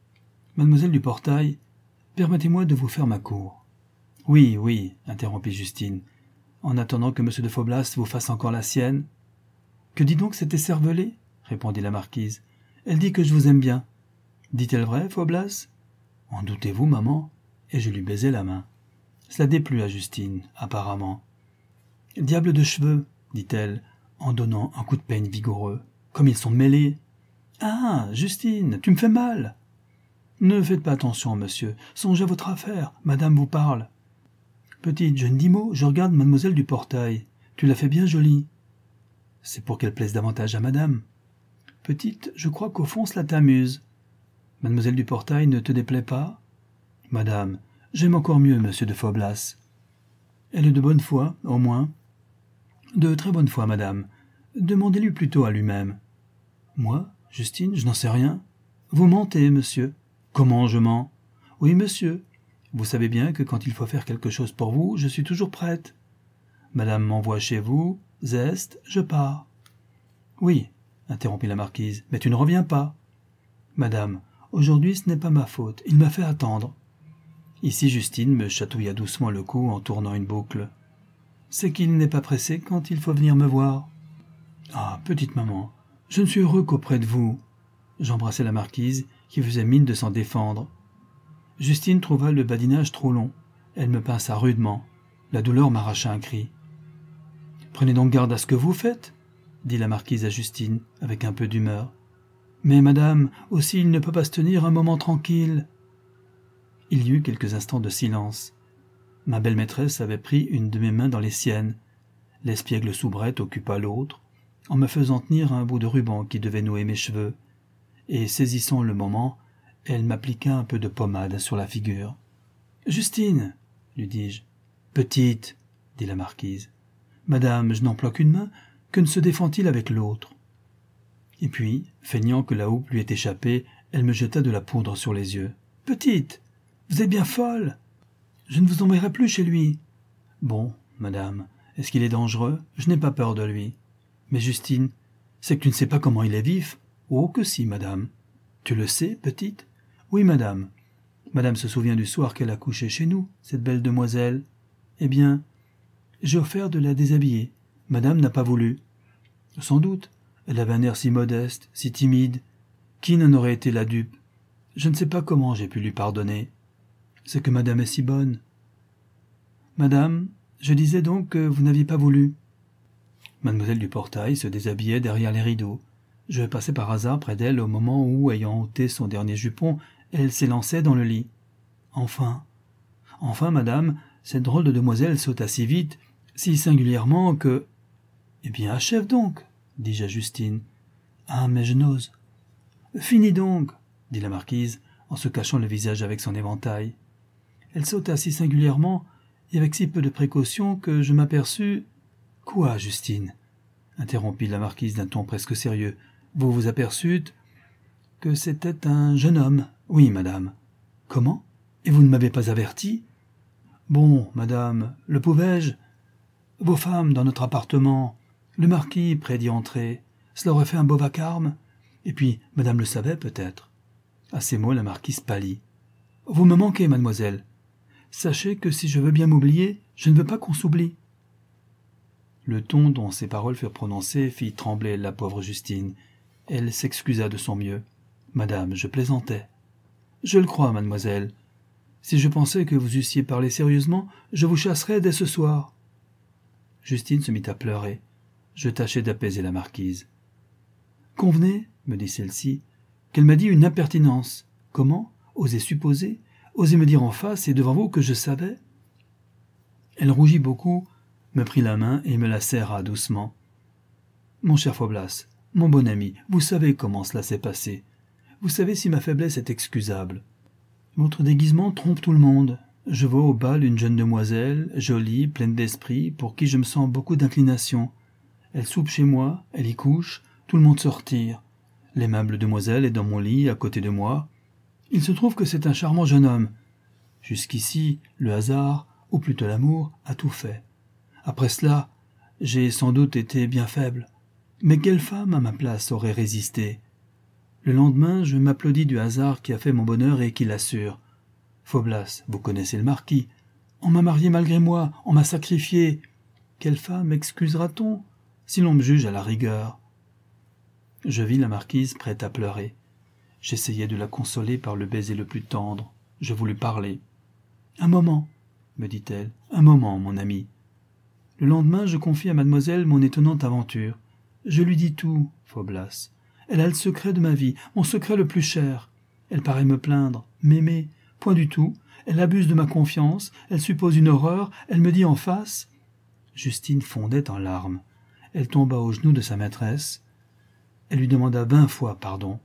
« Mademoiselle du Portail, permettez-moi de vous faire ma cour. »« Oui, oui, interrompit Justine, en attendant que M. de Faublas vous fasse encore la sienne. »« Que dit donc cette écervelée ?» répondit la marquise. « Elle dit que je vous aime bien. Dit-elle vrai, Faublas? En doutez-vous, maman? » Et je lui baisai la main. Cela déplut à Justine, apparemment. « Diable de cheveux, dit-elle, en donnant un coup de peigne vigoureux. Comme ils sont mêlés. Ah, Justine, tu me fais mal. Ne faites pas attention, monsieur. Songez à votre affaire. Madame vous parle. Petite, je ne dis mot, je regarde mademoiselle du Portail. Tu la fais bien jolie. C'est pour qu'elle plaise davantage à madame. Petite, je crois qu'au fond cela t'amuse. Mademoiselle du Portail ne te déplaît pas? Madame, j'aime encore mieux monsieur de Faublas. Elle est de bonne foi, au moins. De très bonne foi, madame. Demandez-lui plutôt à lui-même. Moi, Justine, je n'en sais rien. Vous mentez, monsieur. Comment je mens? Oui, monsieur. Vous savez bien que quand il faut faire quelque chose pour vous, je suis toujours prête. Madame m'envoie chez vous, zeste, je pars. Oui, interrompit la marquise, mais tu ne reviens pas. Madame, aujourd'hui ce n'est pas ma faute, il m'a fait attendre. Ici Justine me chatouilla doucement le cou en tournant une boucle. C'est qu'il n'est pas pressé quand il faut venir me voir. Ah, petite maman, je ne suis heureux qu'auprès de vous. J'embrassai la marquise, qui faisait mine de s'en défendre. Justine trouva le badinage trop long. Elle me pinça rudement. La douleur m'arracha un cri. Prenez donc garde à ce que vous faites, dit la marquise à Justine, avec un peu d'humeur. Mais madame, aussi il ne peut pas se tenir un moment tranquille. Il y eut quelques instants de silence. Ma belle maîtresse avait pris une de mes mains dans les siennes. L'espiègle soubrette occupa l'autre, en me faisant tenir un bout de ruban qui devait nouer mes cheveux, et saisissant le moment, elle m'appliqua un peu de pommade sur la figure. « Justine, lui dis-je. « Petite, dit la marquise. Madame, je n'emploie qu'une main, que ne se défend-il avec l'autre ?» Et puis, feignant que la houppe lui est échappée, elle me jeta de la poudre sur les yeux. « Petite, vous êtes bien folle. Je ne vous enverrai plus chez lui. »« Bon, madame, est-ce qu'il est dangereux? Je n'ai pas peur de lui. »« Mais Justine, c'est que tu ne sais pas comment il est vif. »« Oh, que si, madame. »« Tu le sais, petite? »« Oui, madame. Madame se souvient du soir qu'elle a couché chez nous, cette belle demoiselle. Eh bien, j'ai offert de la déshabiller. Madame n'a pas voulu. Sans doute. Elle avait un air si modeste, si timide. Qui n'en aurait été la dupe? Je ne sais pas comment j'ai pu lui pardonner. C'est que madame est si bonne. Madame, je disais donc que vous n'aviez pas voulu. Mademoiselle du Portail se déshabillait derrière les rideaux. Je passais par hasard près d'elle au moment où, ayant ôté son dernier jupon, elle s'élançait dans le lit. Enfin, madame, cette drôle de demoiselle sauta si vite, si singulièrement que... Eh bien, achève donc, dis-je à Justine. Ah, mais je n'ose. Finis donc, dit la marquise, en se cachant le visage avec son éventail. Elle sauta si singulièrement, et avec si peu de précaution, que je m'aperçus... Quoi, Justine? Interrompit la marquise d'un ton presque sérieux. Vous vous aperçûtes que c'était un jeune homme? Oui, madame. Comment? Et vous ne m'avez pas averti? Bon, madame, le pouvais-je? Vos femmes dans notre appartement, le marquis près d'y entrer, cela aurait fait un beau vacarme. Et puis, madame le savait peut-être. À ces mots, la marquise pâlit. Vous me manquez, mademoiselle. Sachez que si je veux bien m'oublier, je ne veux pas qu'on s'oublie. Le ton dont ces paroles furent prononcées fit trembler la pauvre Justine. Elle s'excusa de son mieux. Madame, je plaisantais. Je le crois, mademoiselle. Si je pensais que vous eussiez parlé sérieusement, je vous chasserais dès ce soir. Justine se mit à pleurer. Je tâchai d'apaiser la marquise. Convenez, me dit celle-ci, qu'elle m'a dit une impertinence. Comment? Osez supposer? Osez me dire en face et devant vous que je savais? Elle rougit beaucoup, me prit la main et me la serra doucement. Mon cher Faublas, mon bon ami, vous savez comment cela s'est passé. Vous savez si ma faiblesse est excusable. Votre déguisement trompe tout le monde. Je vois au bal une jeune demoiselle, jolie, pleine d'esprit, pour qui je me sens beaucoup d'inclination. Elle soupe chez moi, elle y couche, tout le monde se retire. L'aimable demoiselle est dans mon lit, à côté de moi. Il se trouve que c'est un charmant jeune homme. Jusqu'ici, le hasard, ou plutôt l'amour, a tout fait. Après cela, j'ai sans doute été bien faible. Mais quelle femme à ma place aurait résisté? Le lendemain, je m'applaudis du hasard qui a fait mon bonheur et qui l'assure. Faublas, vous connaissez le marquis. On m'a marié malgré moi, on m'a sacrifié. Quelle femme excusera-t-on, si l'on me juge à la rigueur? Je vis la marquise prête à pleurer. J'essayai de la consoler par le baiser le plus tendre. Je voulus parler. « Un moment, me dit-elle, un moment, mon ami. » Le lendemain, je confie à mademoiselle mon étonnante aventure. Je lui dis tout, Faublas. Elle a le secret de ma vie, mon secret le plus cher. Elle paraît me plaindre, m'aimer, point du tout. Elle abuse de ma confiance, elle suppose une horreur, elle me dit en face... Justine fondait en larmes. Elle tomba aux genoux de sa maîtresse. Elle lui demanda 20 fois pardon.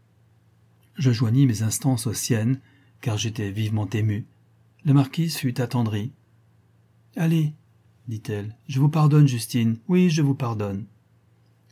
Je joignis mes instances aux siennes, car j'étais vivement ému. La marquise fut attendrie. « Allez, dit-elle, je vous pardonne, Justine, oui, je vous pardonne. »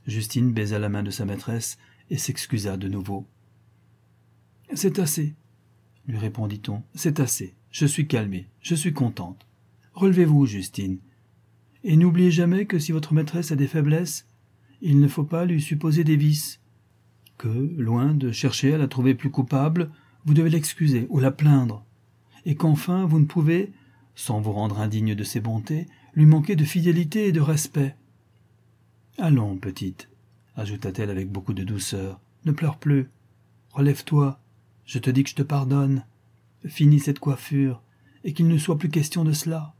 Justine baisa la main de sa maîtresse et s'excusa de nouveau. « C'est assez, » lui répondit-on, « c'est assez. Je suis calmée, je suis contente. Relevez-vous, Justine. Et n'oubliez jamais que si votre maîtresse a des faiblesses, il ne faut pas lui supposer des vices. Que, loin de chercher à la trouver plus coupable, vous devez l'excuser ou la plaindre. Et qu'enfin vous ne pouvez, sans vous rendre indigne de ses bontés, lui manquer de fidélité et de respect. Allons, petite, ajouta-t-elle avec beaucoup de douceur, ne pleure plus. Relève-toi, je te dis que je te pardonne. Finis cette coiffure, et qu'il ne soit plus question de cela.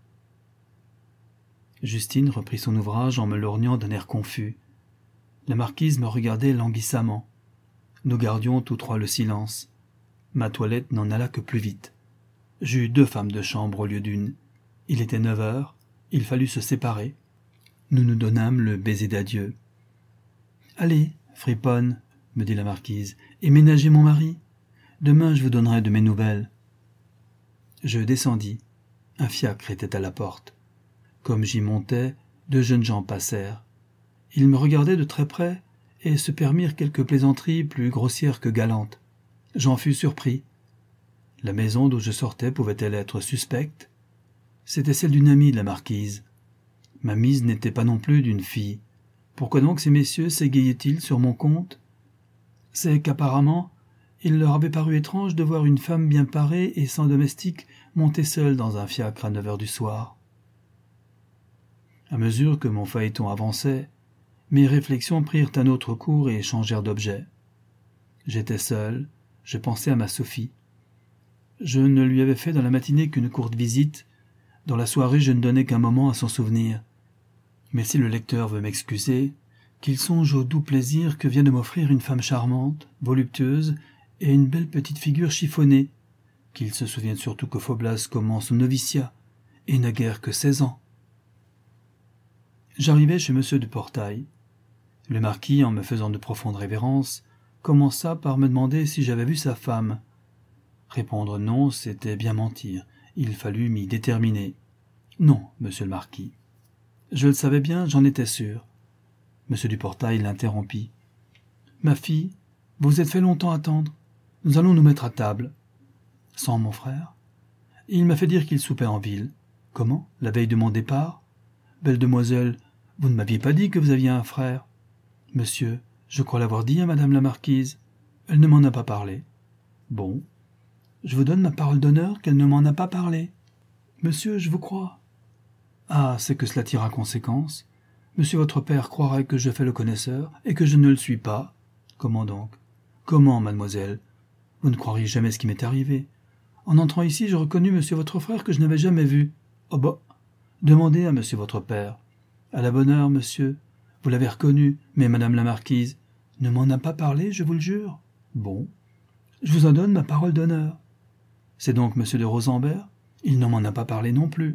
Justine reprit son ouvrage en me lorgnant d'un air confus. La marquise me regardait languissamment. Nous gardions tous trois le silence. Ma toilette n'en alla que plus vite. J'eus 2 femmes de chambre au lieu d'une. Il était 9 heures, il fallut se séparer. Nous nous donnâmes le baiser d'adieu. « Allez, friponne, » me dit la marquise, « et ménagez mon mari. Demain je vous donnerai de mes nouvelles. » Je descendis. Un fiacre était à la porte. Comme j'y montais, 2 jeunes gens passèrent. Ils me regardaient de très près et se permirent quelques plaisanteries plus grossières que galantes. J'en fus surpris. La maison d'où je sortais pouvait-elle être suspecte? C'était celle d'une amie de la marquise. Ma mise n'était pas non plus d'une fille. Pourquoi donc ces messieurs s'égayaient-ils sur mon compte? C'est qu'apparemment, il leur avait paru étrange de voir une femme bien parée et sans domestique monter seule dans un fiacre à 9 heures du soir. À mesure que mon phaéton avançait, mes réflexions prirent un autre cours et changèrent d'objet. J'étais seul, je pensais à ma Sophie. Je ne lui avais fait dans la matinée qu'une courte visite. Dans la soirée, je ne donnais qu'un moment à son souvenir. Mais si le lecteur veut m'excuser, qu'il songe au doux plaisir que vient de m'offrir une femme charmante, voluptueuse et une belle petite figure chiffonnée, qu'il se souvienne surtout que Faublas commence son noviciat et n'a guère que 16 ans. J'arrivai chez monsieur de Portail. Le marquis, en me faisant de profondes révérences, commença par me demander si j'avais vu sa femme. Répondre non, c'était bien mentir. Il fallut m'y déterminer. Non, monsieur le marquis. Je le savais bien, j'en étais sûr. Monsieur du Portail l'interrompit. Ma fille, vous vous êtes fait longtemps attendre. Nous allons nous mettre à table. Sans mon frère? Il m'a fait dire qu'il soupait en ville. Comment? La veille de mon départ? Belle demoiselle, vous ne m'aviez pas dit que vous aviez un frère. Monsieur, je crois l'avoir dit à madame la marquise. Elle ne m'en a pas parlé. Bon. Je vous donne ma parole d'honneur qu'elle ne m'en a pas parlé. Monsieur, je vous crois. Ah, c'est que cela tire à conséquence. Monsieur votre père croirait que je fais le connaisseur et que je ne le suis pas. Comment donc? Comment, mademoiselle? Vous ne croiriez jamais ce qui m'est arrivé. En entrant ici, je reconnus monsieur votre frère que je n'avais jamais vu. Oh bah, demandez à monsieur votre père. À la bonne heure, monsieur. Vous l'avez reconnu, mais madame la marquise ne m'en a pas parlé, je vous le jure. Bon, je vous en donne ma parole d'honneur. C'est donc monsieur de Rosenberg? Il ne m'en a pas parlé non plus.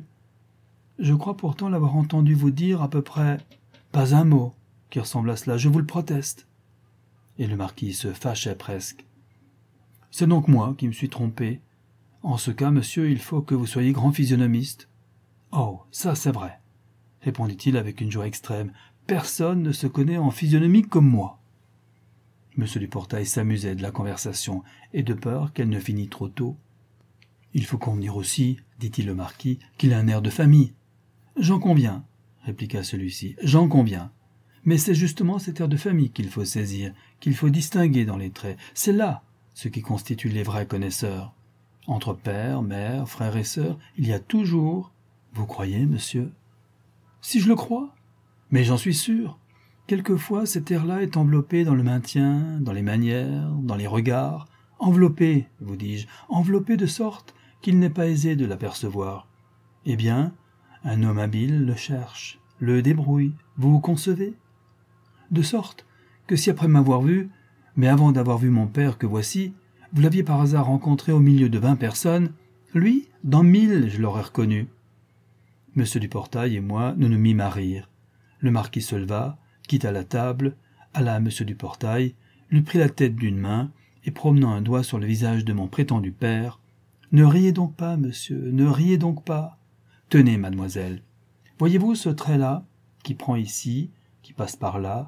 Je crois pourtant l'avoir entendu vous dire à peu près pas un mot qui ressemble à cela, je vous le proteste. Et le marquis se fâchait presque. C'est donc moi qui me suis trompé. En ce cas, monsieur, il faut que vous soyez grand physionomiste. Oh, ça c'est vrai, répondit-il avec une joie extrême. Personne ne se connaît en physionomie comme moi. Monsieur du Portail s'amusait de la conversation, et de peur qu'elle ne finît trop tôt. Il faut convenir aussi, dit-il au marquis, qu'il a un air de famille. J'en conviens, répliqua celui-ci, j'en conviens. Mais c'est justement cet air de famille qu'il faut saisir, qu'il faut distinguer dans les traits. C'est là ce qui constitue les vrais connaisseurs. Entre père, mère, frères et sœurs, il y a toujours... Vous croyez, monsieur? Si je le crois? Mais j'en suis sûr. Quelquefois, cet air-là est enveloppé dans le maintien, dans les manières, dans les regards. Enveloppé, vous dis-je, enveloppé de sorte qu'il n'est pas aisé de l'apercevoir. Eh bien, un homme habile le cherche, le débrouille, vous concevez? De sorte que si après m'avoir vu, mais avant d'avoir vu mon père que voici, vous l'aviez par hasard rencontré au milieu de 20 personnes, lui, dans 1000, je l'aurais reconnu. Monsieur du Portail et moi, nous nous mîmes à rire. Le marquis se leva, quitta la table, alla à monsieur du Portail, lui prit la tête d'une main, et promenant un doigt sur le visage de mon prétendu père, « Ne riez donc pas, monsieur, ne riez donc pas. Tenez, mademoiselle, voyez-vous ce trait-là, qui prend ici, qui passe par là,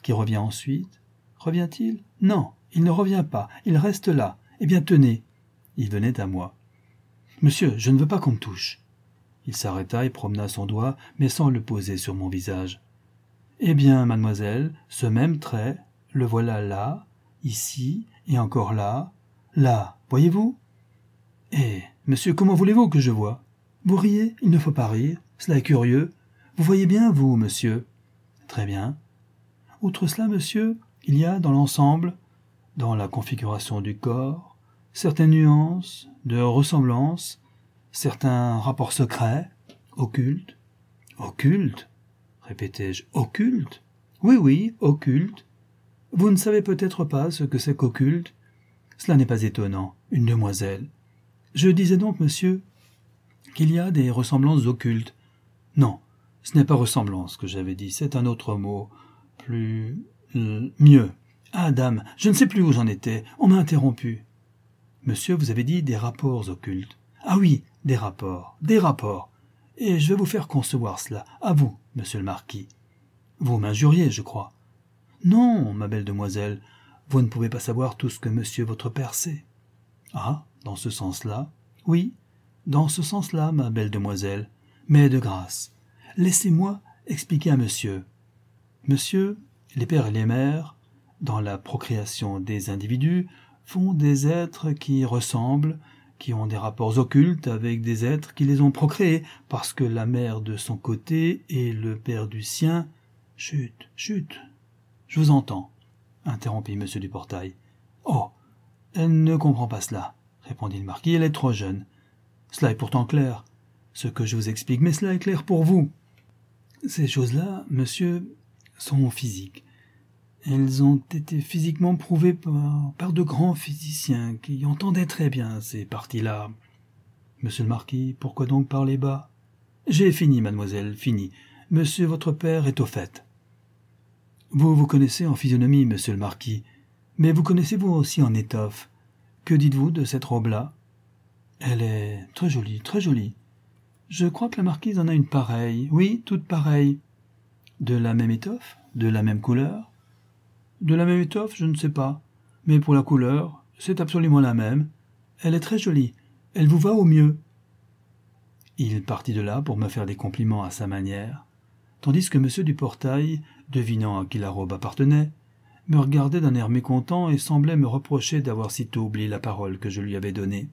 qui revient ensuite. Revient-il? Non, il ne revient pas, il reste là. Eh bien, tenez. Il venait à moi. Monsieur, je ne veux pas qu'on me touche. Il s'arrêta et promena son doigt, mais sans le poser sur mon visage. Eh bien, mademoiselle, ce même trait, le voilà là, ici, et encore là, là, voyez-vous? Eh, monsieur, comment voulez-vous que je voie? Vous riez? Il ne faut pas rire, cela est curieux. Vous voyez bien, vous, monsieur? Très bien. Outre cela, monsieur, il y a dans l'ensemble, dans la configuration du corps, certaines nuances de ressemblance, certains rapports secrets, occultes. Occultes? Répétai-je. Occultes? Oui, oui, occultes. Vous ne savez peut-être pas ce que c'est qu'occulte? Cela n'est pas étonnant, une demoiselle. Je disais donc, monsieur, qu'il y a des ressemblances occultes. Non, ce n'est pas ressemblance que j'avais dit, c'est un autre mot, mieux. Ah, dame, je ne sais plus où j'en étais, on m'a interrompu. Monsieur, vous avez dit des rapports occultes. Ah oui, des rapports. Et je vais vous faire concevoir cela, à vous, monsieur le marquis. Vous m'injuriez, je crois. Non, ma belle demoiselle, vous ne pouvez pas savoir tout ce que monsieur votre père sait. Ah, dans ce sens-là? Oui, dans ce sens-là, ma belle demoiselle. Mais de grâce, laissez-moi expliquer à monsieur. Monsieur, les pères et les mères, dans la procréation des individus, font des êtres qui ressemblent, qui ont des rapports occultes avec des êtres qui les ont procréés, parce que la mère de son côté et le père du sien... Chut, chut, je vous entends, interrompit M. Duportail. Oh, elle ne comprend pas cela, répondit le marquis, elle est trop jeune. Cela est pourtant clair, ce que je vous explique, mais cela est clair pour vous. Ces choses-là, monsieur, sont physiques. Elles ont été physiquement prouvées par de grands physiciens qui entendaient très bien ces parties-là. Monsieur le marquis, pourquoi donc parler bas? J'ai fini, mademoiselle, fini. Monsieur votre père est au fait. Vous vous connaissez en physionomie, monsieur le marquis, mais vous connaissez-vous aussi en étoffe? Que dites-vous de cette robe-là? Elle est très jolie, très jolie. Je crois que la marquise en a une pareille, oui, toute pareille. De la même étoffe? De la même couleur? De la même étoffe, je ne sais pas, mais pour la couleur, c'est absolument la même. Elle est très jolie, elle vous va au mieux. Il partit de là pour me faire des compliments à sa manière, tandis que M. Duportail, devinant à qui la robe appartenait, me regardait d'un air mécontent et semblait me reprocher d'avoir sitôt oublié la parole que je lui avais donnée.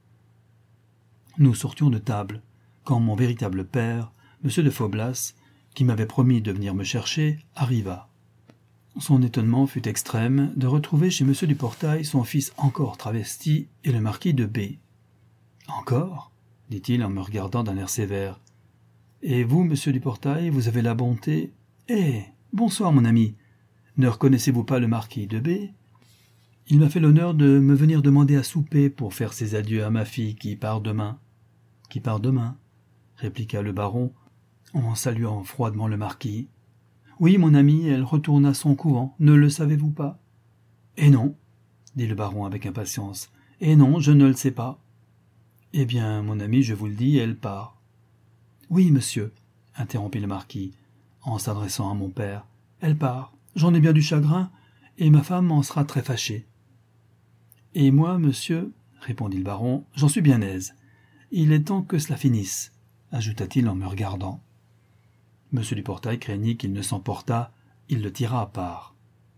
Nous sortions de table, quand mon véritable père, M. de Faublas, qui m'avait promis de venir me chercher, arriva. Son étonnement fut extrême de retrouver chez M. Duportail son fils encore travesti et le marquis de B. « Encore ?» dit-il en me regardant d'un air sévère. « Et vous, monsieur Duportail, vous avez la bonté... Eh, bonsoir, mon ami. Ne reconnaissez-vous pas le marquis de B? Il m'a fait l'honneur de me venir demander à souper pour faire ses adieux à ma fille qui part demain. »« Qui part demain ?» répliqua le baron, en saluant froidement le marquis. « Oui, mon ami, elle retourne à son couvent, ne le savez-vous pas? »« Eh non, » dit le baron avec impatience. « Eh non, je ne le sais pas. »« Eh bien, mon ami, je vous le dis, elle part. »« Oui, monsieur, » interrompit le marquis, en s'adressant à mon père. « Elle part. J'en ai bien du chagrin, et ma femme en sera très fâchée. »« Et moi, monsieur, » répondit le baron, « j'en suis bien aise. Il est temps que cela finisse, » ajouta-t-il en me regardant. M. Duportail craignit qu'il ne s'emportât, il le tira à part.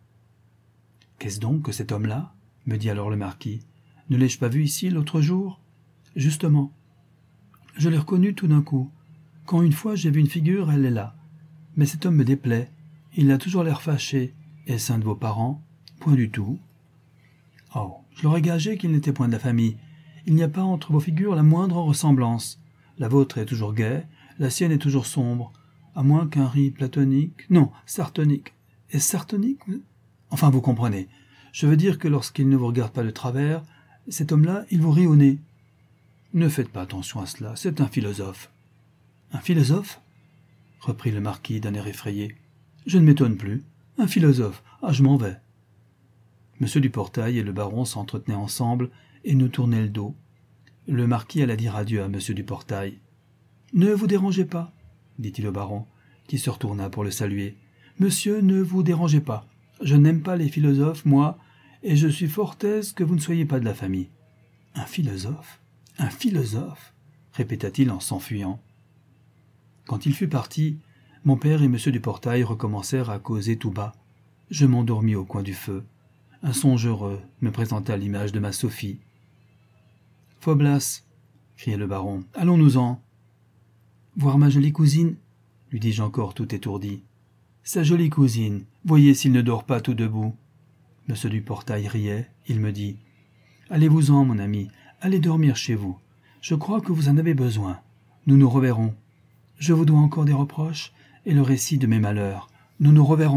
« Qu'est-ce donc que cet homme-là » me dit alors le marquis. « Ne l'ai-je pas vu ici l'autre jour ?»« Justement. Je l'ai reconnu tout d'un coup. Quand une fois j'ai vu une figure, elle est là. Mais cet homme me déplaît. Il a toujours l'air fâché. Est-ce un de vos parents? Point du tout. Oh, je l'aurais gagé qu'il n'était point de la famille. Il n'y a pas entre vos figures la moindre ressemblance. La vôtre est toujours gaie, la sienne est toujours sombre, à moins qu'un riz platonique... Non, sartonique. Est-ce sartonique? Enfin, vous comprenez. Je veux dire que lorsqu'il ne vous regarde pas de travers, cet homme-là, il vous rit au nez. Ne faites pas attention à cela, c'est un philosophe. Un philosophe? Reprit le marquis d'un air effrayé. Je ne m'étonne plus. Un philosophe. Ah, je m'en vais. M. Duportail et le baron s'entretenaient ensemble et nous tournaient le dos. Le marquis alla dire adieu à M. Duportail. « Ne vous dérangez pas, dit-il au baron, qui se retourna pour le saluer. Monsieur, ne vous dérangez pas. Je n'aime pas les philosophes, moi, et je suis fort aise que vous ne soyez pas de la famille. » « Un philosophe ? Un philosophe ?» répéta-t-il en s'enfuyant. Quand il fut parti, mon père et monsieur du Portail recommencèrent à causer tout bas. Je m'endormis au coin du feu. Un songe heureux me présenta l'image de ma Sophie. « Faublas !» criait le baron. « Allons-nous-en !»« Voir ma jolie cousine ?» lui dis-je encore tout étourdi. « Sa jolie cousine, voyez s'il ne dort pas tout debout. » Monsieur du Portail riait, il me dit « Allez-vous-en, mon ami, allez dormir chez vous. Je crois que vous en avez besoin. Nous nous reverrons. Je vous dois encore des reproches et le récit de mes malheurs. Nous nous reverrons. »